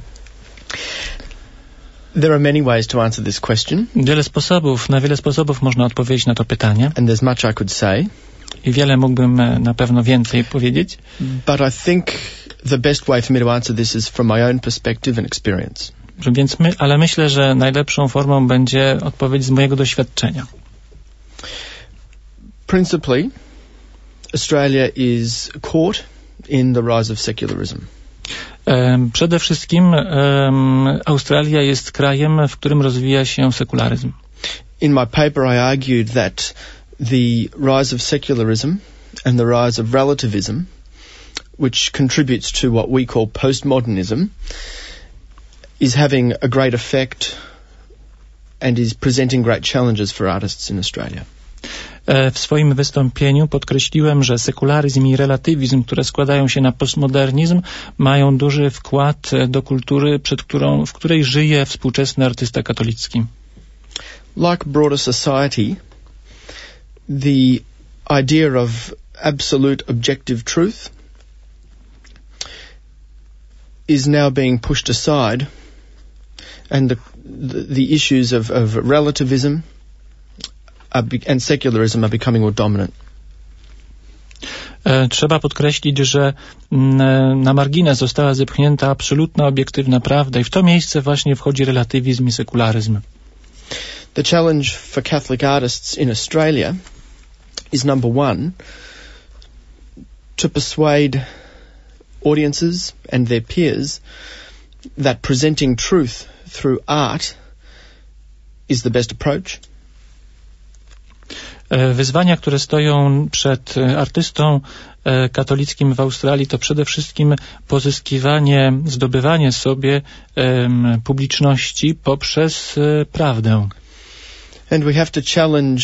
There are many ways to answer this question. Wiele sposobów, na wiele sposobów można odpowiedzieć na to pytanie. And there's much I could say. I wiele mógłbym na pewno więcej powiedzieć. But I think the best way for me to answer this is from my own perspective and experience. Więc my, ale myślę, że najlepszą formą będzie odpowiedź z mojego doświadczenia. Principally, Australia is caught in the rise of secularism. Um, przede wszystkim um, Australia jest krajem, w którym rozwija się sekularyzm. In my paper I argued that the rise of secularism and the rise of relativism, which contributes to what we call postmodernism, is having a great effect and is presenting great challenges for artists in Australia. W swoim wystąpieniu podkreśliłem, że sekularyzm i relatywizm, które składają się na postmodernizm, mają duży wkład do kultury, przed którą, w której żyje współczesny artysta katolicki. Like broader society, the idea of absolute objective truth is now being pushed aside, and the, the, the issues of, of relativism and secularism are becoming more dominant. Trzeba podkreślić, że na margines została zepchnięta absolutna, obiektywna prawda i w to miejsce właśnie wchodzi relatywizm i sekularyzm. The challenge for Catholic artists in Australia is number one, to persuade audiences and their peers that presenting truth through art is the best approach. Wyzwania, które stoją przed artystą katolickim w Australii, to przede wszystkim pozyskiwanie, zdobywanie sobie um, publiczności poprzez uh, prawdę. And we have to challenge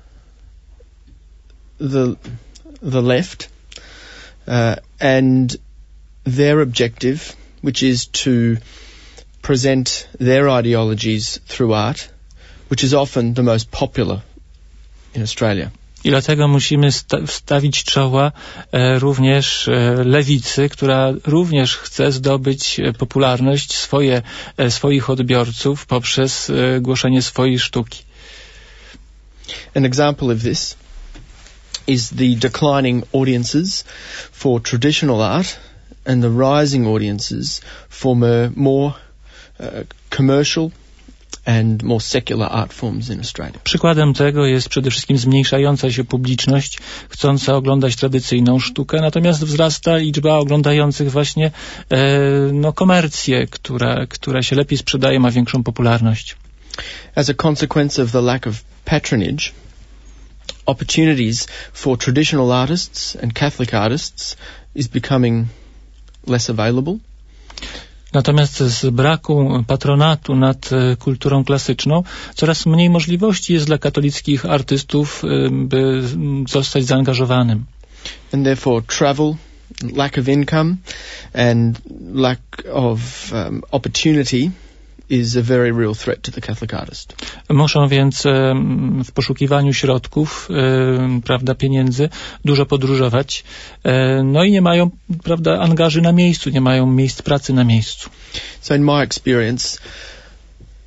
the the left uh, and their objective, which is to present their ideologies through art, which is often the most popular in Australia. I dlatego musimy sta- wstawić czoła e, również e, lewicy, która również chce zdobyć e, popularność swoje, e, swoich odbiorców poprzez e, głoszenie swojej sztuki. An example of this is the declining audiences for traditional art and the rising audiences for more uh, commercial and more secular art forms in Australia. Przykładem tego jest przede wszystkim zmniejszająca się publiczność chcąca oglądać tradycyjną sztukę, natomiast wzrasta liczba oglądających właśnie e, no, komercję, która, która się lepiej sprzedaje, ma większą popularność. As a consequence of the lack of patronage, opportunities for traditional artists and Catholic artists is becoming less available. Natomiast z braku patronatu nad kulturą klasyczną coraz mniej możliwości jest dla katolickich artystów, by zostać zaangażowanym. And therefore travel, lack of income and lack of um, opportunity is a very real threat to the Catholic artist. Muszą więc w poszukiwaniu środków, prawda, pieniędzy, dużo podróżować, no i nie mają, prawda, angaży na miejscu, nie mają miejsc pracy na miejscu. So in my experience,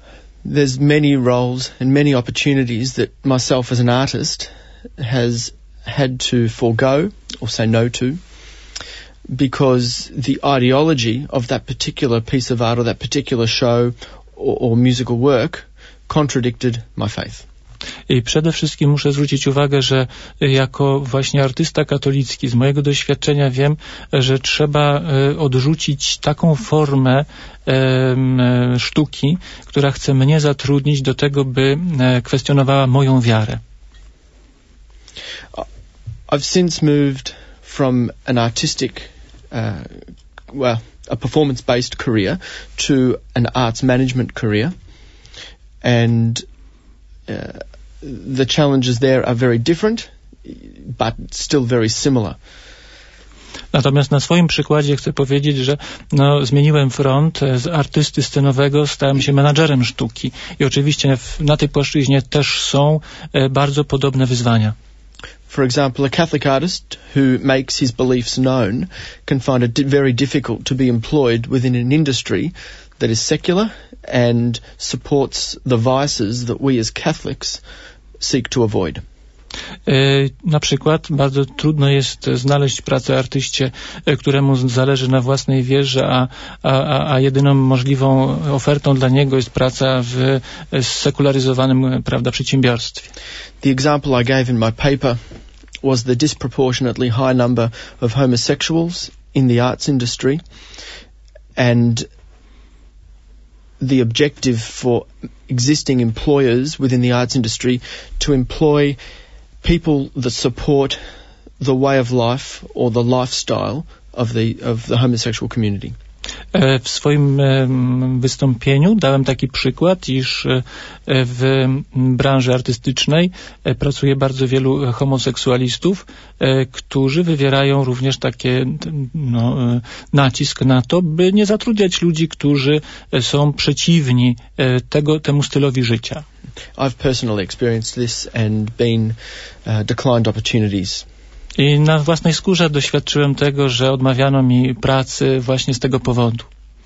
there's many roles and many opportunities that myself as an artist has had to forego or say no to because the ideology of that particular piece of art or that particular show or, or musical work contradicted my faith. I przede wszystkim muszę zwrócić uwagę, że jako właśnie artysta katolicki z mojego doświadczenia wiem, że trzeba odrzucić taką formę sztuki, która chce mnie zatrudnić do tego, by kwestionowała moją wiarę. I've since moved from an artistic, uh, well, a performance-based career to an arts management career, and uh, the challenges there are very different, but still very similar. Natomiast na swoim przykładzie chcę powiedzieć, że no, zmieniłem front z artysty scenowego, stałem się menadżerem sztuki i oczywiście w, na tej płaszczyźnie też są e, bardzo podobne wyzwania. For example, a Catholic artist who makes his beliefs known can find it di- very difficult to be employed within an industry that is secular and supports the vices that we as Catholics seek to avoid. Na przykład bardzo trudno jest znaleźć pracę artyście, któremu zależy na własnej wierze, a, a, a jedyną możliwą ofertą dla niego jest praca w sekularyzowanym, prawda, przedsiębiorstwie. The example I gave in my paper was the disproportionately high number of homosexuals in the arts industry, and the objective for existing employers within the arts industry to employ people that support the way of life or the lifestyle of the of the homosexual community. W swoim wystąpieniu dałem taki przykład, iż w branży artystycznej pracuje bardzo wielu homoseksualistów, którzy wywierają również takie no, nacisk na to, by nie zatrudniać ludzi, którzy są przeciwni tego, temu stylowi życia. I've personally experienced this and been uh, declined opportunities. I na własnej skórze doświadczyłem tego, że odmawiano mi pracy właśnie z tego powodu.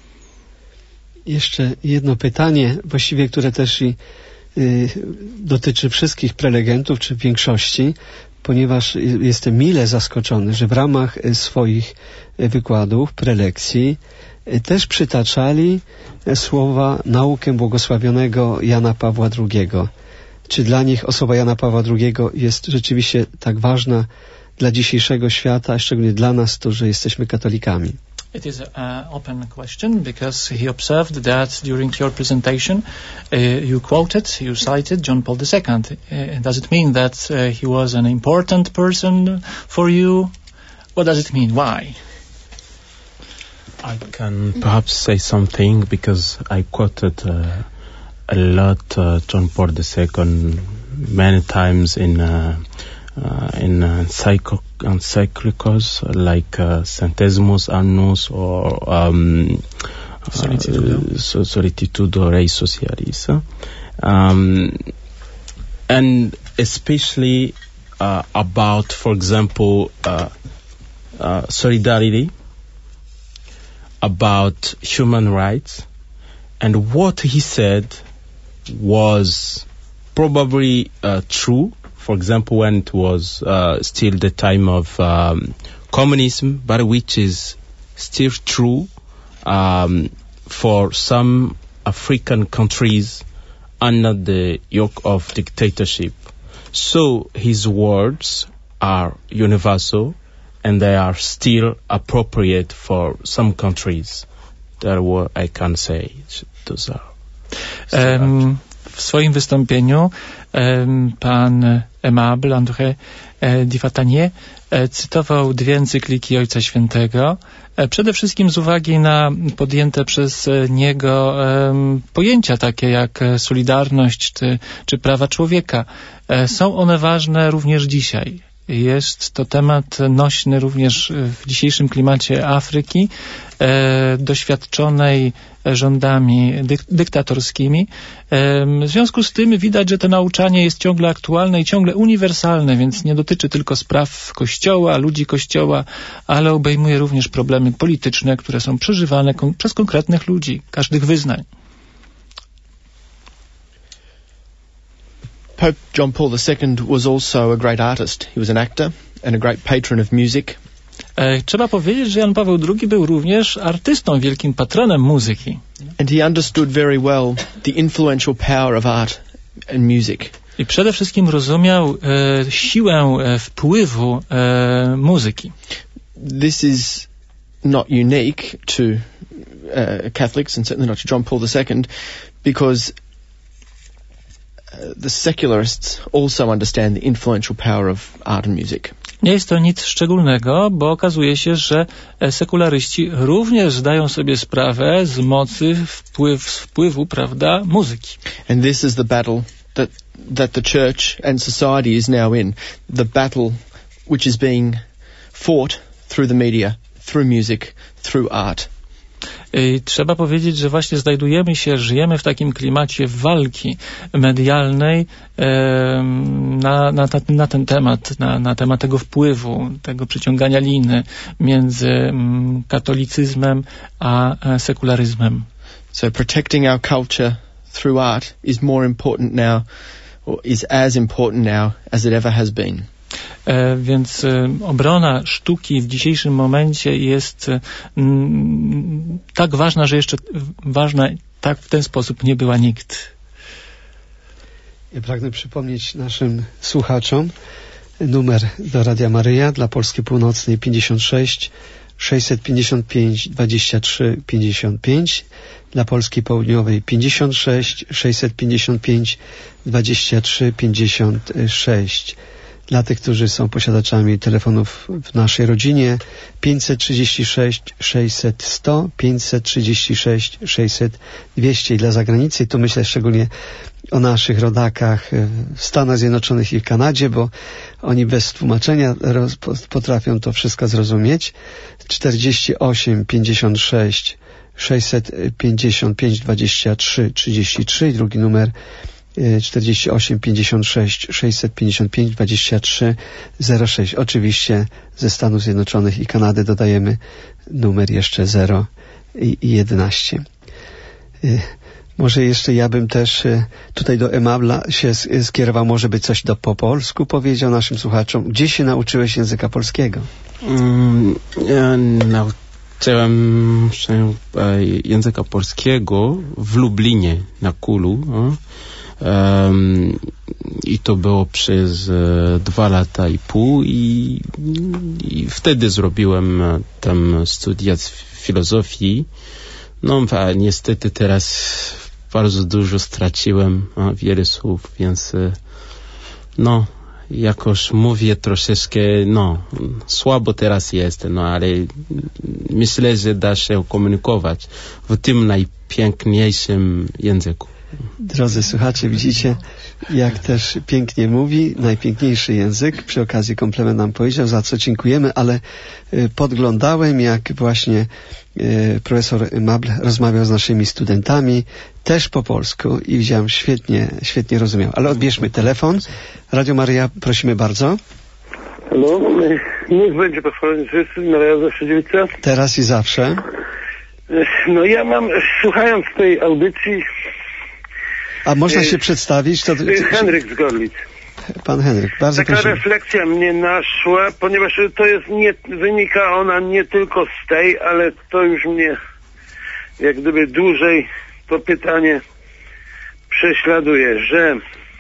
Jeszcze jedno pytanie, właściwie które też i y, dotyczy wszystkich prelegentów, czy większości, ponieważ jestem mile zaskoczony, że w ramach swoich wykładów, prelekcji y, też przytaczali słowa, naukę błogosławionego Jana Pawła drugiego. Czy dla nich osoba Jana Pawła drugiego jest rzeczywiście tak ważna dla dzisiejszego świata, a szczególnie dla nas, którzy jesteśmy katolikami? It is an open question because he observed that during your presentation uh, you quoted, you cited John Paul the Second. Uh, does it mean that uh, he was an important person for you? What does it mean? Why? I can perhaps say something because I quoted uh, a lot uh, John Paul the Second many times in uh, Uh, in uh, encycl- encyclicals like uh, Centesimus Annus or um, Solicitudo. Uh, so, Solicitudo Rei Socialis. Um, and especially uh, about, for example, uh, uh, solidarity, about human rights, and what he said was probably uh, true. For example, when it was uh, still the time of um, communism, but which is still true um, for some African countries under the yoke of dictatorship. So his words are universal and they are still appropriate for some countries. That's what I can say. Those are. Um, w swoim wystąpieniu um, pan Aimable André e, Di Fatanie e, cytował dwie encykliki Ojca Świętego, e, przede wszystkim z uwagi na podjęte przez niego e, pojęcia takie jak solidarność czy, czy prawa człowieka. E, są one ważne również dzisiaj. Jest to temat nośny również w dzisiejszym klimacie Afryki, e, doświadczonej rządami dyk- dyktatorskimi. E, w związku z tym widać, że to nauczanie jest ciągle aktualne i ciągle uniwersalne, więc nie dotyczy tylko spraw Kościoła, ludzi Kościoła, ale obejmuje również problemy polityczne, które są przeżywane kon- przez konkretnych ludzi, każdych wyznań. Pope John Paul the Second was also a great artist. He was an actor and a great patron of music. E, trzeba powiedzieć, że Jan Paweł drugi był również artystą, wielkim patronem muzyki. And he understood very well the influential power of art and music. I przede wszystkim rozumiał e, siłę e, wpływu e, muzyki. This is not unique to uh, Catholics and certainly not to John Paul the Second, because uh, the secularists also understand the influential power of art and music. Nie jest to nic szczególnego, bo okazuje się, że sekularyści również zdają sobie sprawę z mocy wpływ, wpływu, prawda, muzyki. And this is the battle that that the church and society is now in. The battle which is being fought through the media, through music, through art. I trzeba powiedzieć, że właśnie znajdujemy się, żyjemy w takim klimacie walki medialnej e, na, na, na ten temat, na, na temat tego wpływu, tego przyciągania liny między mm, katolicyzmem a sekularyzmem. So protecting our culture through art is more important now, or is as important now as it ever has been. E, więc e, obrona sztuki w dzisiejszym momencie jest e, m, tak ważna, że jeszcze ważna tak w ten sposób nie była nikt. Ja pragnę przypomnieć naszym słuchaczom numer do Radia Maryja dla Polski Północnej pięćdziesiąt sześć sześćset pięćdziesiąt pięć dwadzieścia trzy pięćdziesiąt pięć, dla Polski Południowej pięćdziesiąt sześć sześćset pięćdziesiąt pięć dwadzieścia trzy pięćdziesiąt sześć. Dla tych, którzy są posiadaczami telefonów w naszej rodzinie pięćset trzydzieści sześć sześćset sto, pięćset trzydzieści sześć sześćset dwieście i dla zagranicy, tu myślę szczególnie o naszych rodakach w Stanach Zjednoczonych i w Kanadzie, bo oni bez tłumaczenia roz, potrafią to wszystko zrozumieć. czterdzieści osiem pięćdziesiąt sześć sześćset pięćdziesiąt pięć dwadzieścia trzy trzydzieści trzy i drugi numer czterdzieści osiem pięćdziesiąt sześć sześćset pięćdziesiąt pięć dwadzieścia trzy zero sześć. Oczywiście ze Stanów Zjednoczonych i Kanady dodajemy numer jeszcze zero i jedenaście. Może jeszcze ja bym też tutaj do Aimabla się skierował, może by coś do po polsku powiedział naszym słuchaczom. Gdzie się nauczyłeś języka polskiego? Mm, ja nauczyłem się języka polskiego w Lublinie na Kulu. No? Um, I to było przez e, dwa lata i pół i, i wtedy zrobiłem e, tam studia z filozofii. No a niestety teraz bardzo dużo straciłem, a, wiele słów, więc e, no jakoś mówię troszeczkę, no słabo teraz jest, no ale myślę, że da się komunikować w tym najpiękniejszym języku. Drodzy słuchacze, widzicie, jak też pięknie mówi, najpiękniejszy język. Przy okazji komplement nam powiedział, za co dziękujemy, ale y, podglądałem, jak właśnie y, profesor Aimable rozmawiał z naszymi studentami, też po polsku i widziałem, świetnie, świetnie rozumiał. Ale odbierzmy telefon. Radio Maryja, prosimy bardzo. Halo, niech będzie pochwalony Chrystus, Maryja zawsze dziewica. Teraz i zawsze. No ja mam, słuchając tej audycji... A można się przedstawić? To... Henryk z Gorlic. Pan Henryk, bardzo Taka proszę. refleksja mnie naszła, ponieważ to jest nie, wynika ona nie tylko z tej, ale to już mnie jak gdyby dłużej to pytanie prześladuje, że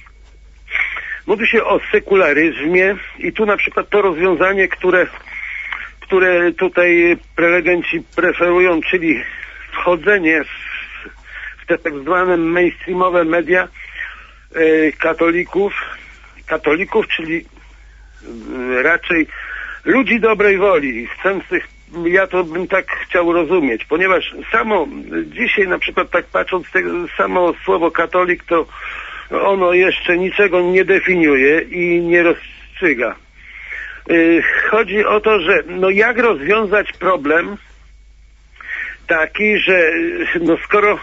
mówi się o sekularyzmie i tu na przykład to rozwiązanie, które, które tutaj prelegenci preferują, czyli wchodzenie w w te tak zwane mainstreamowe media e, katolików, katolików, czyli e, raczej ludzi dobrej woli, chcących, ja to bym tak chciał rozumieć, ponieważ samo dzisiaj na przykład tak patrząc, te, samo słowo katolik to ono jeszcze niczego nie definiuje i nie rozstrzyga. E, chodzi o to, że no jak rozwiązać problem taki, że no skoro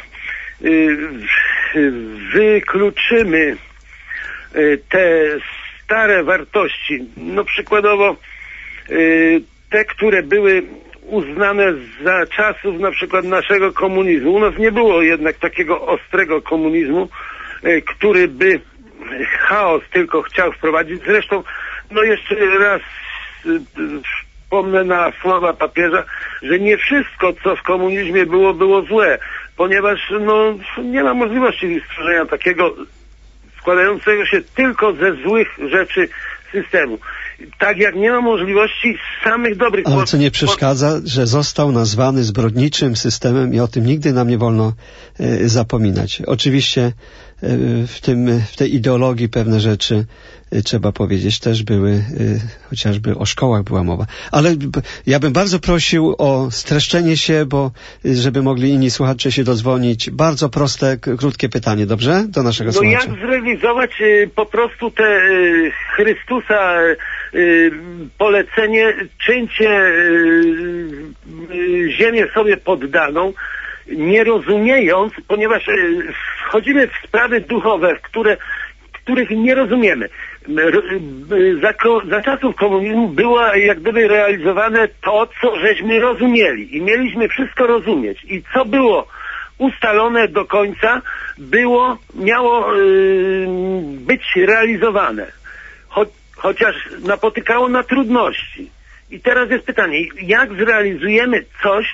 wykluczymy te stare wartości, no przykładowo te, które były uznane za czasów na przykład naszego komunizmu. U nas nie było jednak takiego ostrego komunizmu, który by chaos tylko chciał wprowadzić. Zresztą, no jeszcze raz wspomnę na słowa papieża, że nie wszystko, co w komunizmie było, było złe, ponieważ no, nie ma możliwości stworzenia takiego składającego się tylko ze złych rzeczy systemu. Tak jak nie ma możliwości samych dobrych... Ale co nie przeszkadza, że został nazwany zbrodniczym systemem i o tym nigdy nam nie wolno e, zapominać. Oczywiście e, w tym, w tej ideologii pewne rzeczy e, trzeba powiedzieć też były, e, chociażby o szkołach była mowa. Ale b, ja bym bardzo prosił o streszczenie się, bo e, żeby mogli inni słuchacze się dodzwonić. Bardzo proste, k- krótkie pytanie, dobrze? Do naszego No słuchacza. jak zrealizować e, po prostu te e, Chrystusa e, polecenie, czyńcie e, e, ziemię sobie poddaną, nie rozumiejąc, ponieważ e, wchodzimy w sprawy duchowe, które, których nie rozumiemy. Za, za czasów komunizmu było jak gdyby realizowane to, co żeśmy rozumieli i mieliśmy wszystko rozumieć. I co było ustalone do końca, było, miało yy, być realizowane. Cho, chociaż napotykało na trudności. I teraz jest pytanie, jak zrealizujemy coś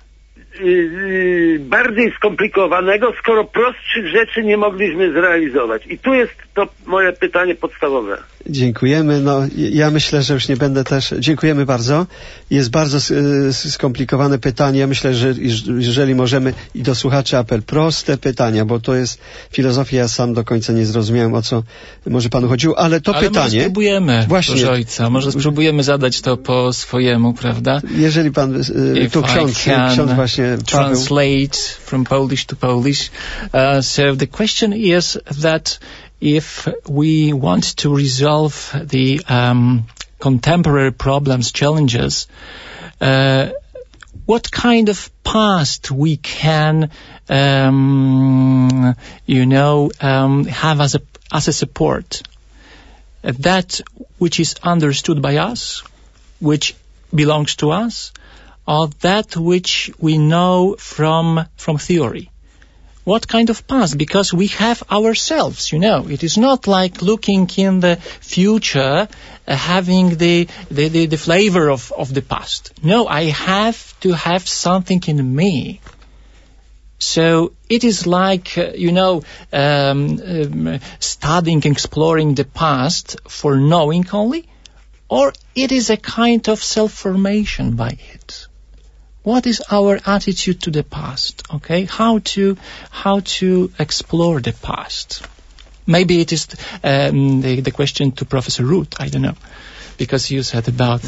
yy, bardziej skomplikowanego, skoro prostszych rzeczy nie mogliśmy zrealizować. I tu jest to moje pytanie podstawowe. Dziękujemy. No, ja myślę, że już nie będę też... Dziękujemy bardzo. Jest bardzo skomplikowane pytanie. Ja myślę, że jeżeli możemy i do słuchaczy apel, proste pytania, bo to jest filozofia, ja sam do końca nie zrozumiałem, o co może panu chodziło, ale to ale pytanie... może spróbujemy, właśnie, proszę ojca, może spróbujemy zadać to po swojemu, prawda? Jeżeli pan, If tu ksiądz, ksiądz właśnie Paweł... translate from Polish to Polish. Uh, so the question is that if we want to resolve the um, contemporary problems, challenges, uh, what kind of past we can, um, you know, um, have as a as a support? Uh, that which is understood by us, which belongs to us, or that which we know from from theory? What kind of past? Because we have ourselves, you know. It is not like looking in the future, uh, having the, the, the, the flavor of, of the past. No, I have to have something in me. So it is like, uh, you know, um, um, studying, exploring the past for knowing only, or it is a kind of self-formation by it. What is our attitude to the past? Okay, how to how to explore the past? Maybe it is um, the, the question to Professor Ruth. I don't know, because you said about.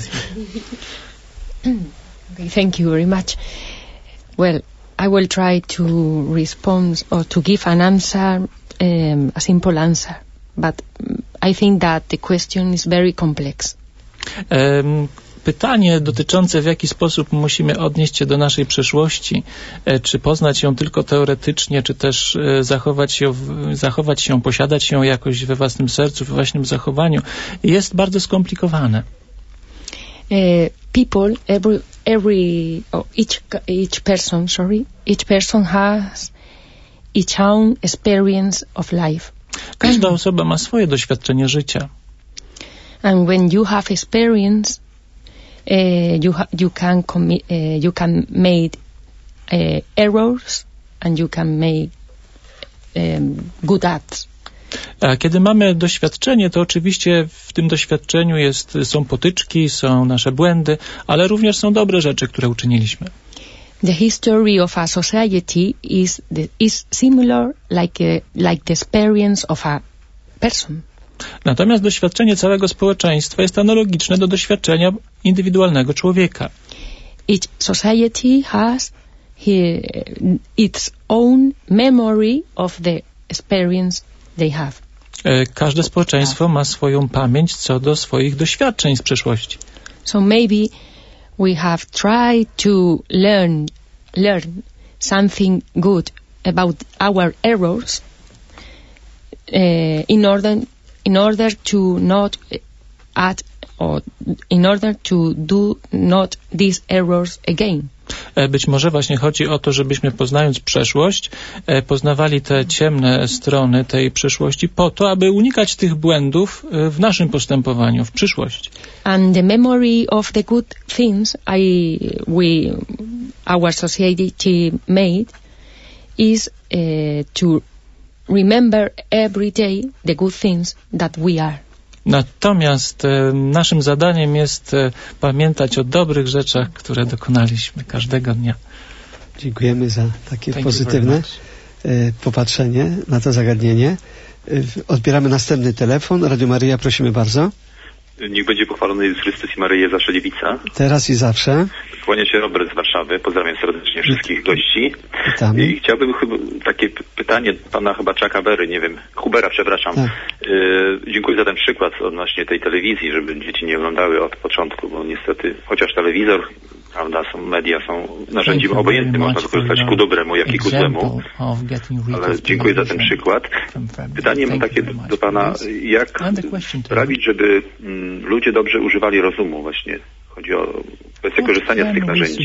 Okay, thank you very much. Well, I will try to respond or to give an answer, um, a simple answer, but I think that the question is very complex. Um, Pytanie dotyczące, w jaki sposób musimy odnieść się do naszej przeszłości, czy poznać ją tylko teoretycznie, czy też zachować ją, zachować się, posiadać ją jakoś we własnym sercu, we własnym zachowaniu, jest bardzo skomplikowane. Uh, people, every, every, oh, each, each person, sorry, each person has its own experience of life. Każda osoba ma swoje doświadczenie życia. And when you have experience, Uh, you ha- you can commi- uh, you can make uh, errors and you can make um, good acts. A kiedy mamy doświadczenie, to oczywiście w tym doświadczeniu jest, są potyczki, są nasze błędy, ale również są dobre rzeczy, które uczyniliśmy. The history of a society is the, is similar like a, like the experience of a person. Natomiast doświadczenie całego społeczeństwa jest analogiczne do doświadczenia indywidualnego człowieka. Each society has he, its own memory of the experience they have. Każde społeczeństwo ma swoją pamięć co do swoich doświadczeń z przeszłości. So maybe we have tried to learn learn something good about our errors uh, in order in order to not add or in order to do not these errors again. Być może właśnie chodzi o to, żebyśmy poznając przeszłość, poznawali te ciemne strony tej przeszłości po to, aby unikać tych błędów w naszym postępowaniu w przyszłości. And the memory of the good things I we our society made is uh, to remember every day the good things that we are. Natomiast e, naszym zadaniem jest e, pamiętać o dobrych rzeczach, które dokonaliśmy każdego dnia. Dziękujemy za takie Thank pozytywne e, popatrzenie na to zagadnienie. E, odbieramy następny telefon. Radio Maryja, prosimy bardzo. Niech będzie pochwalony Jezus Chrystus i Maryja, zawsze dziewica. Teraz i zawsze. Kłania się Robert z Warszawy. Pozdrawiam serdecznie wszystkich gości. Witamy. I chciałbym chyba takie p- pytanie pana chyba Chucka Berry, nie wiem, Hubera, przepraszam. Tak. Yy, dziękuję za ten przykład odnośnie tej telewizji, żeby dzieci nie oglądały od początku, bo niestety, chociaż telewizor, prawda, są media, są narzędziem obojętnym, można wykorzystać ku dobremu, jak i ku złemu. Ale dziękuję za ten przykład. Pytanie mam takie do, do pana, jak sprawić, żeby mm, ludzie dobrze używali rozumu właśnie? Chodzi o kwestię korzystania z tych narzędzi.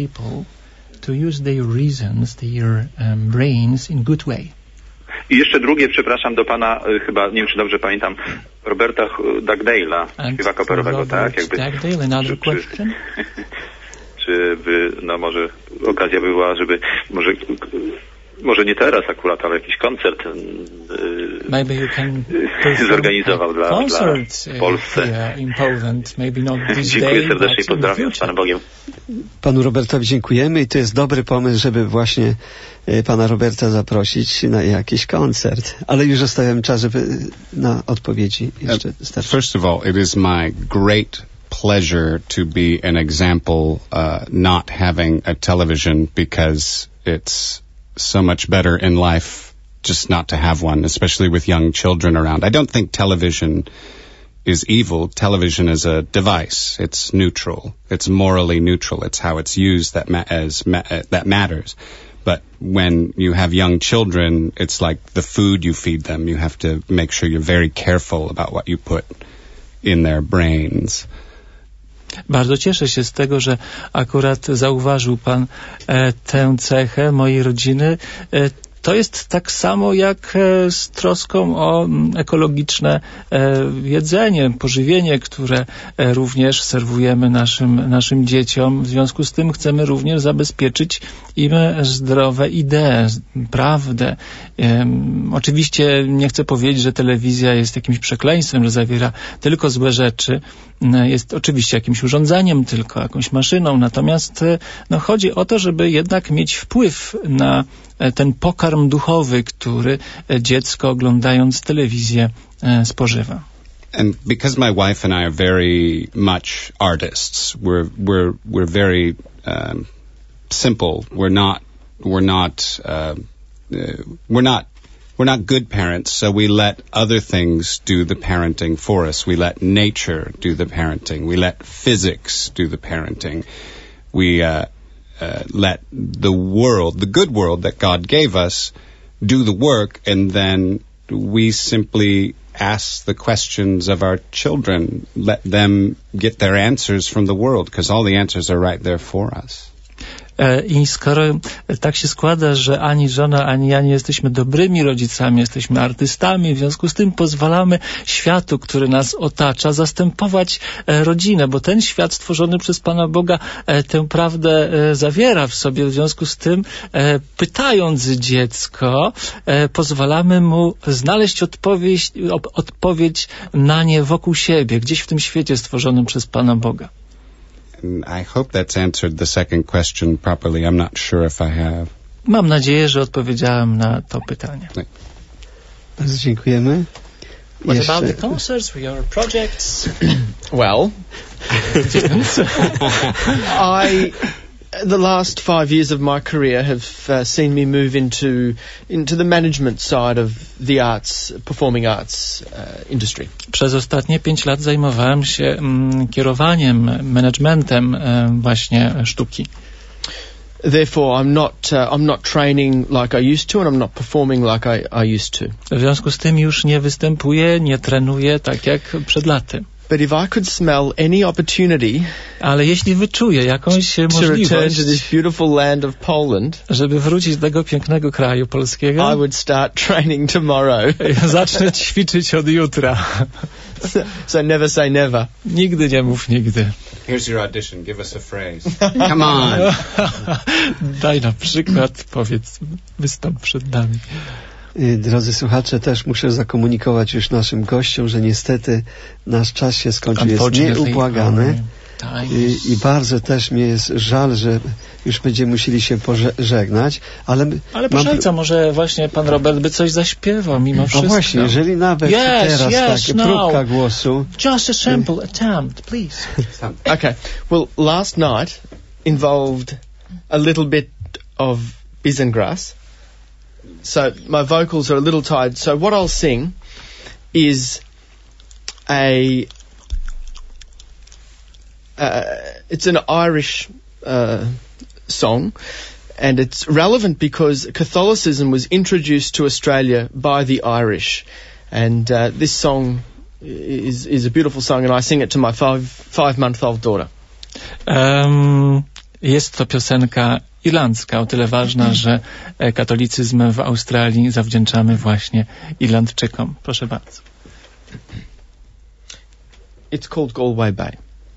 To use their reasons, their um, brains in good way. I jeszcze drugie, przepraszam, do pana, y, chyba, nie wiem czy dobrze pamiętam, Roberta Dugdale'a, śpiewaka operowego, tak? Jakby, Dugdale, another czy, question? Czy, czy by, no może okazja była, żeby, może, może nie teraz akurat, ale jakiś koncert y, Maybe you can zorganizował dla, concert, dla Polsce. Here in Poland. Maybe not this Dziękuję day, serdecznie, pozdrawiam z Panem Bogiem. Panu Robertowi dziękujemy i to jest dobry pomysł, żeby właśnie e, pana Roberta zaprosić na jakiś koncert. Ale już zostawiam czas, żeby na odpowiedzi jeszcze starczy. First of all, it is my great pleasure to be an example uh, not having a television because it's so much better in life just not to have one, especially with young children around. I don't think television is evil. Television is a device. It's neutral. It's morally neutral. It's how it's used that ma- as ma- uh, that matters. But when you have young children, it's like the food you feed them. You have to make sure you're very careful about what you put in their brains. Bardzo cieszę się z tego, że akurat zauważył pan e, tę cechę mojej rodziny. E, To jest tak samo jak e, z troską o m, ekologiczne e, jedzenie, pożywienie, które e, również serwujemy naszym, naszym dzieciom. W związku z tym chcemy również zabezpieczyć im zdrowe idee, prawdę. E, oczywiście nie chcę powiedzieć, że telewizja jest jakimś przekleństwem, że zawiera tylko złe rzeczy. E, jest oczywiście jakimś urządzeniem, tylko jakąś maszyną. Natomiast e, no, chodzi o to, żeby jednak mieć wpływ na ten pokarm duchowy, który dziecko oglądając telewizję spożywa. And because my wife and I are very much artists, we're we're we're very um, simple. We're not we're not uh, we're not we're not good parents. So we let other things do the parenting for us. We let nature do the parenting. We let physics do the parenting. We uh, Uh, let the world, the good world that God gave us, do the work, and then we simply ask the questions of our children. Let them get their answers from the world, because all the answers are right there for us. I skoro tak się składa, że ani żona, ani ja nie jesteśmy dobrymi rodzicami, jesteśmy artystami, w związku z tym pozwalamy światu, który nas otacza, zastępować rodzinę, bo ten świat stworzony przez Pana Boga tę prawdę zawiera w sobie. W związku z tym, pytając dziecko, pozwalamy mu znaleźć odpowiedź, odpowiedź na nie wokół siebie, gdzieś w tym świecie stworzonym przez Pana Boga. I hope that's answered the second question properly. I'm not sure if I have. Mam nadzieję, że odpowiedziałem na to pytanie. Bardzo dziękujemy. What Jeszcze... about the concerts for your projects? Well, I the last five years of my career have uh, seen me move into into the management side of the arts, performing arts uh, industry. Przez ostatnie pięć lat zajmowałem się mm, kierowaniem, managementem e, właśnie sztuki. Therefore, I'm not uh, I'm not training like I used to, and I'm not performing like I, I used to. W związku z tym już nie występuję, nie trenuję tak jak przed laty. But if I could smell any opportunity Ale jeśli wyczuję jakąś to return możliwość, to this beautiful land of Poland, żeby wrócić do tego pięknego kraju polskiego, I would start training tomorrow. zacznę ćwiczyć od jutra. so, so never say never. Nigdy nie mów nigdy. Here's your audition. Give us a phrase. Come on. Daj na przykład, powiedz, wystąp przed nami. Drodzy słuchacze, też muszę zakomunikować już naszym gościom, że niestety nasz czas się skończył, jest nieubłagany i, i bardzo też mi jest żal, że już będziemy musieli się pożegnać, ale... Ale proszę ojca, może właśnie pan Robert by coś zaśpiewał mimo wszystko. No właśnie, jeżeli nawet yes, teraz yes, takie no. próbka głosu... Just a simple attempt, please. Okay, well, last night involved a little bit of Bizengrass. So my vocals are a little tired. So what I'll sing is a uh, it's an Irish uh, song, and it's relevant because Catholicism was introduced to Australia by the Irish, and uh, this song is is a beautiful song, and I sing it to my five five month old daughter. Um, jest to piosenka irlandzka, o tyle ważna, że katolicyzm w Australii zawdzięczamy właśnie Irlandczykom. Proszę bardzo. It's called Galway Bay.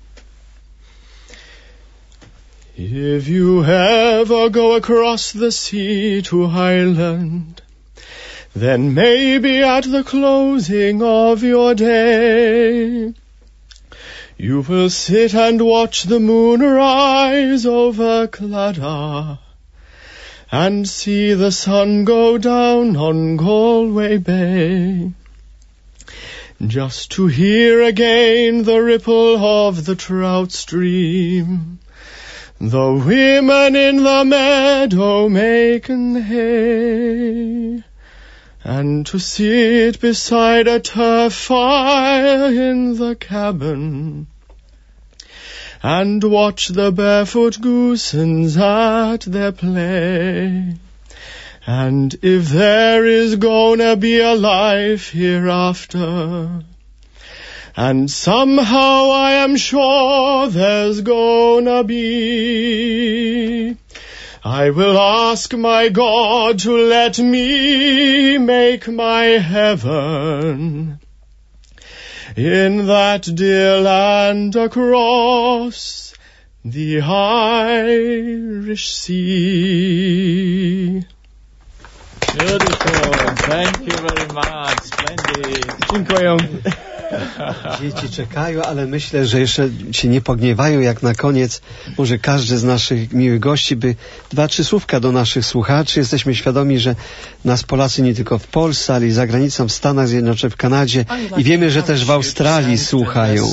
If you ever go across the sea to Ireland, then maybe at the closing of your day, you will sit and watch the moon rise over Claddagh and see the sun go down on Galway Bay, just to hear again the ripple of the trout stream, the women in the meadow making hay, and to sit beside a turf fire in the cabin and watch the barefoot goosens at their play. And if there is gonna be a life hereafter, and somehow I am sure there's gonna be, I will ask my God to let me make my heaven in that dear land across the Irish Sea. Beautiful. Thank you very much. Splendid. Dziękuję. Dzieci czekają, ale myślę, że jeszcze się nie pogniewają, jak na koniec może każdy z naszych miłych gości by dwa, trzy słówka do naszych słuchaczy. Jesteśmy świadomi, że nas Polacy nie tylko w Polsce, ale i za granicą, w Stanach Zjednoczonych, w Kanadzie i wiemy, że też w Australii słuchają.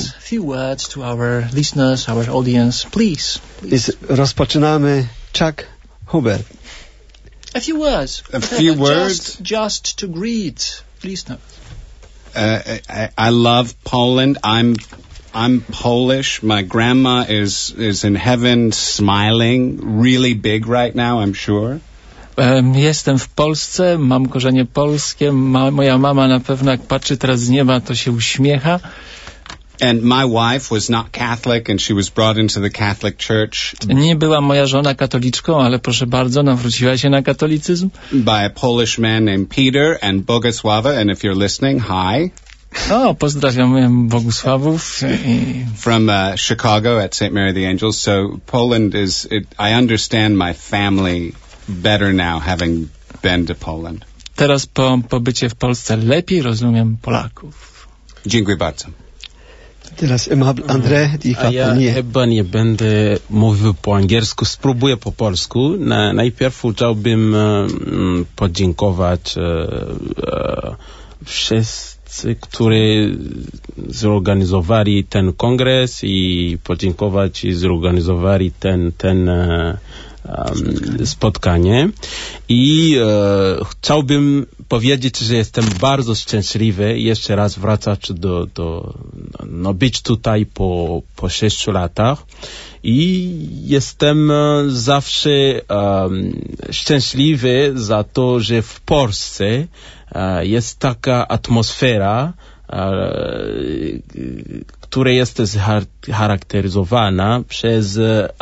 Więc rozpoczynamy. Chuck Huber. A few words. A few words. Just, just to greet listeners. Uh, I, I love Poland. I'm I'm Polish. My grandma is is in heaven, smiling, really big right now, I'm sure. Um, jestem w Polsce, mam korzenie polskie. Ma, moja mama na pewno, jak patrzy teraz z nieba, to się uśmiecha. And my wife was not Catholic, and she was brought into the Catholic Church. Nie była moja żona katoliczką, ale proszę bardzo, nawróciła się na katolicyzm. By a Polish man named Peter and Bogusława, and if you're listening, hi. O, pozdrawiamy Bogusławów. I... From uh, Chicago at Saint Mary the Angels. So Poland is, it, I understand my family better now, having been to Poland. Teraz po pobycie w Polsce lepiej rozumiem Polaków. Dziękuję bardzo. Teraz André, A ja chyba nie będę mówił po angielsku, spróbuję po polsku. Na, najpierw chciałbym um, podziękować e, e, wszyscy, którzy zorganizowali ten kongres i podziękować i zorganizowali ten, ten e, um, spotkanie. I e, chciałbym powiedzieć, że jestem bardzo szczęśliwy jeszcze raz wracać do, do no, być tutaj po, po sześciu latach i jestem zawsze um, szczęśliwy za to, że w Polsce uh, jest taka atmosfera która jest charakteryzowana przez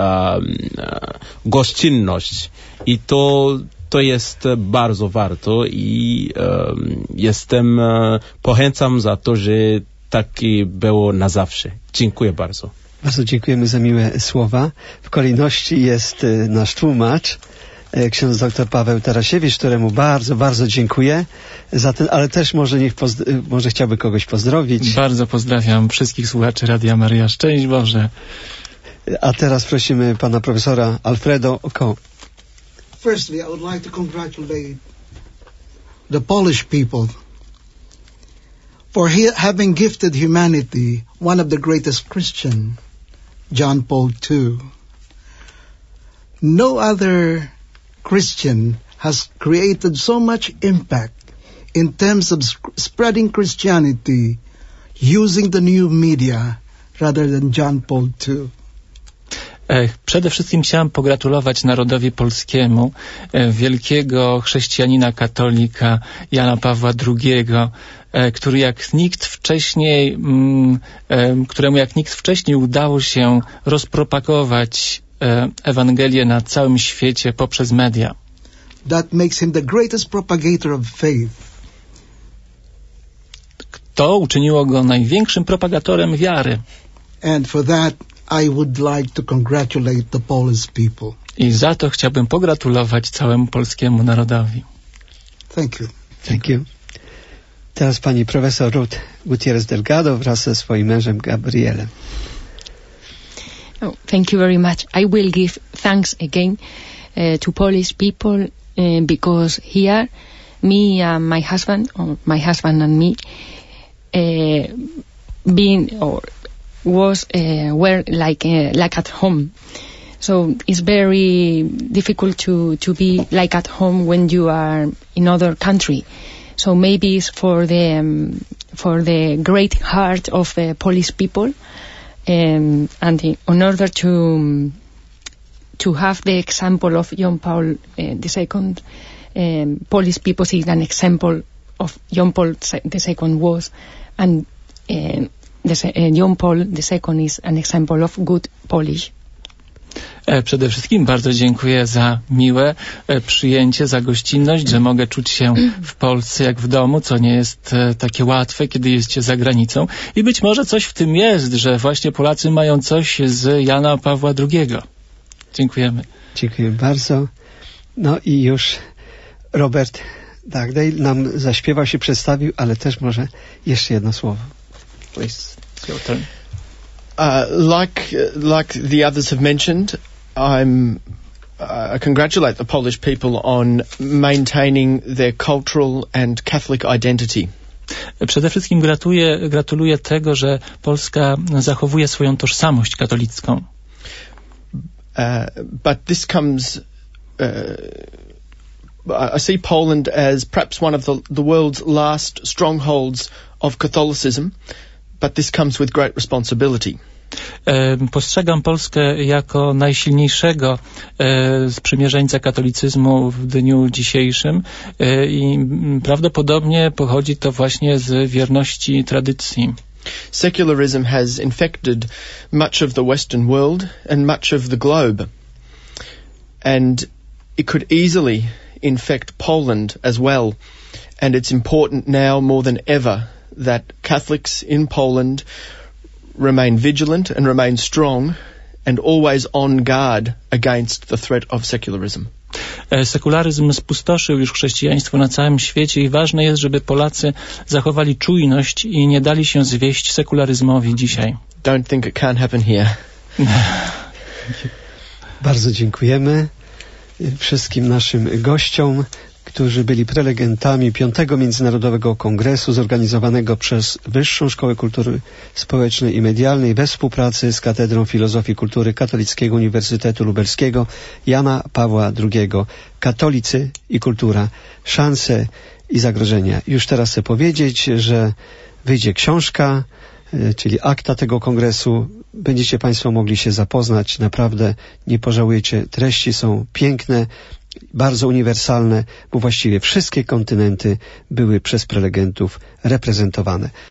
gościnność. I to, to jest bardzo warto i jestem, pochęcam za to, że tak było na zawsze. Dziękuję bardzo. Bardzo dziękujemy za miłe słowa. W kolejności jest nasz tłumacz, ksiądz doktor Paweł Tarasiewicz, któremu bardzo, bardzo dziękuję za ten, ale też może niech pozdr- może chciałby kogoś pozdrowić. Bardzo pozdrawiam wszystkich słuchaczy Radia Maryja. Szczęść Boże. A teraz prosimy pana profesora Alfredo Oko. Firstly, I would like to congratulate the Polish people for he- having gifted humanity one of the greatest Christian, John Paul the Second. No other Christian has created so much impact in terms of sp- spreading Christianity using the new media rather than John Paul the Second. Przede wszystkim chciałem pogratulować narodowi polskiemu wielkiego chrześcijanina katolika Jana Pawła drugiego, który jak nikt wcześniej, któremu jak nikt wcześniej udało się rozpropagować Ewangelię na całym świecie poprzez media. That makes him the greatest propagator of faith. To uczyniło go największym propagatorem wiary. And for that I would like to congratulate the Polish people. I za to chciałbym pogratulować całemu polskiemu narodowi. Thank you. Thank you. Teraz pani profesor Ruth Gutierrez Delgado wraz ze swoim mężem Gabrielem. Oh, thank you very much. I will give thanks again uh, to Polish people uh, because here, me and my husband, or my husband and me, uh, being or was uh, were like uh, like at home. So it's very difficult to to be like at home when you are in other country. So maybe it's for the um, for the great heart of the Polish people. Um, and in, in order to um, to have the example of John Paul uh, the Second, um, Polish people see an example of John Paul the Second was, and uh, the, uh, John Paul the Second is an example of good Polish. Przede wszystkim bardzo dziękuję za miłe przyjęcie, za gościnność, że mogę czuć się w Polsce jak w domu, co nie jest takie łatwe, kiedy jest się za granicą. I być może coś w tym jest, że właśnie Polacy mają coś z Jana Pawła drugiego. Dziękujemy. Dziękuję bardzo. No i już Robert Dagdale nam zaśpiewał, się przedstawił, ale też może jeszcze jedno słowo. Please, it's your turn. Uh, like uh, like the others have mentioned, I'm uh, I congratulate the Polish people on maintaining their cultural and Catholic identity. Przede wszystkim gratuluję, gratuluję tego, że Polska zachowuje swoją tożsamość katolicką. Uh, but this comes uh, I see Poland as perhaps one of the, the world's last strongholds of Catholicism, but this comes with great responsibility. Postrzegam Polskę jako najsilniejszego e, sprzymierzeńca katolicyzmu w dniu dzisiejszym e, i prawdopodobnie pochodzi to właśnie z wierności tradycji. Secularism has infected much of the Western world and much of the globe, and it could easily infect Poland as well, and it's important now more than ever that Catholics in Poland remain vigilant and remain strong and always on guard against the threat of secularism. Sekularyzm spustoszył już chrześcijaństwo na całym świecie i ważne jest, żeby Polacy zachowali czujność i nie dali się zwieść sekularyzmowi dzisiaj. Don't think it can't happen here. Bardzo dziękujemy wszystkim naszym gościom, którzy byli prelegentami piątego Międzynarodowego Kongresu zorganizowanego przez Wyższą Szkołę Kultury Społecznej i Medialnej we współpracy z Katedrą Filozofii i Kultury Katolickiego Uniwersytetu Lubelskiego Jana Pawła drugiego. Katolicy i kultura. Szanse i zagrożenia. Już teraz chcę powiedzieć, że wyjdzie książka, czyli akta tego kongresu. Będziecie Państwo mogli się zapoznać. Naprawdę nie pożałujecie. Treści są piękne, bardzo uniwersalne, bo właściwie wszystkie kontynenty były przez prelegentów reprezentowane.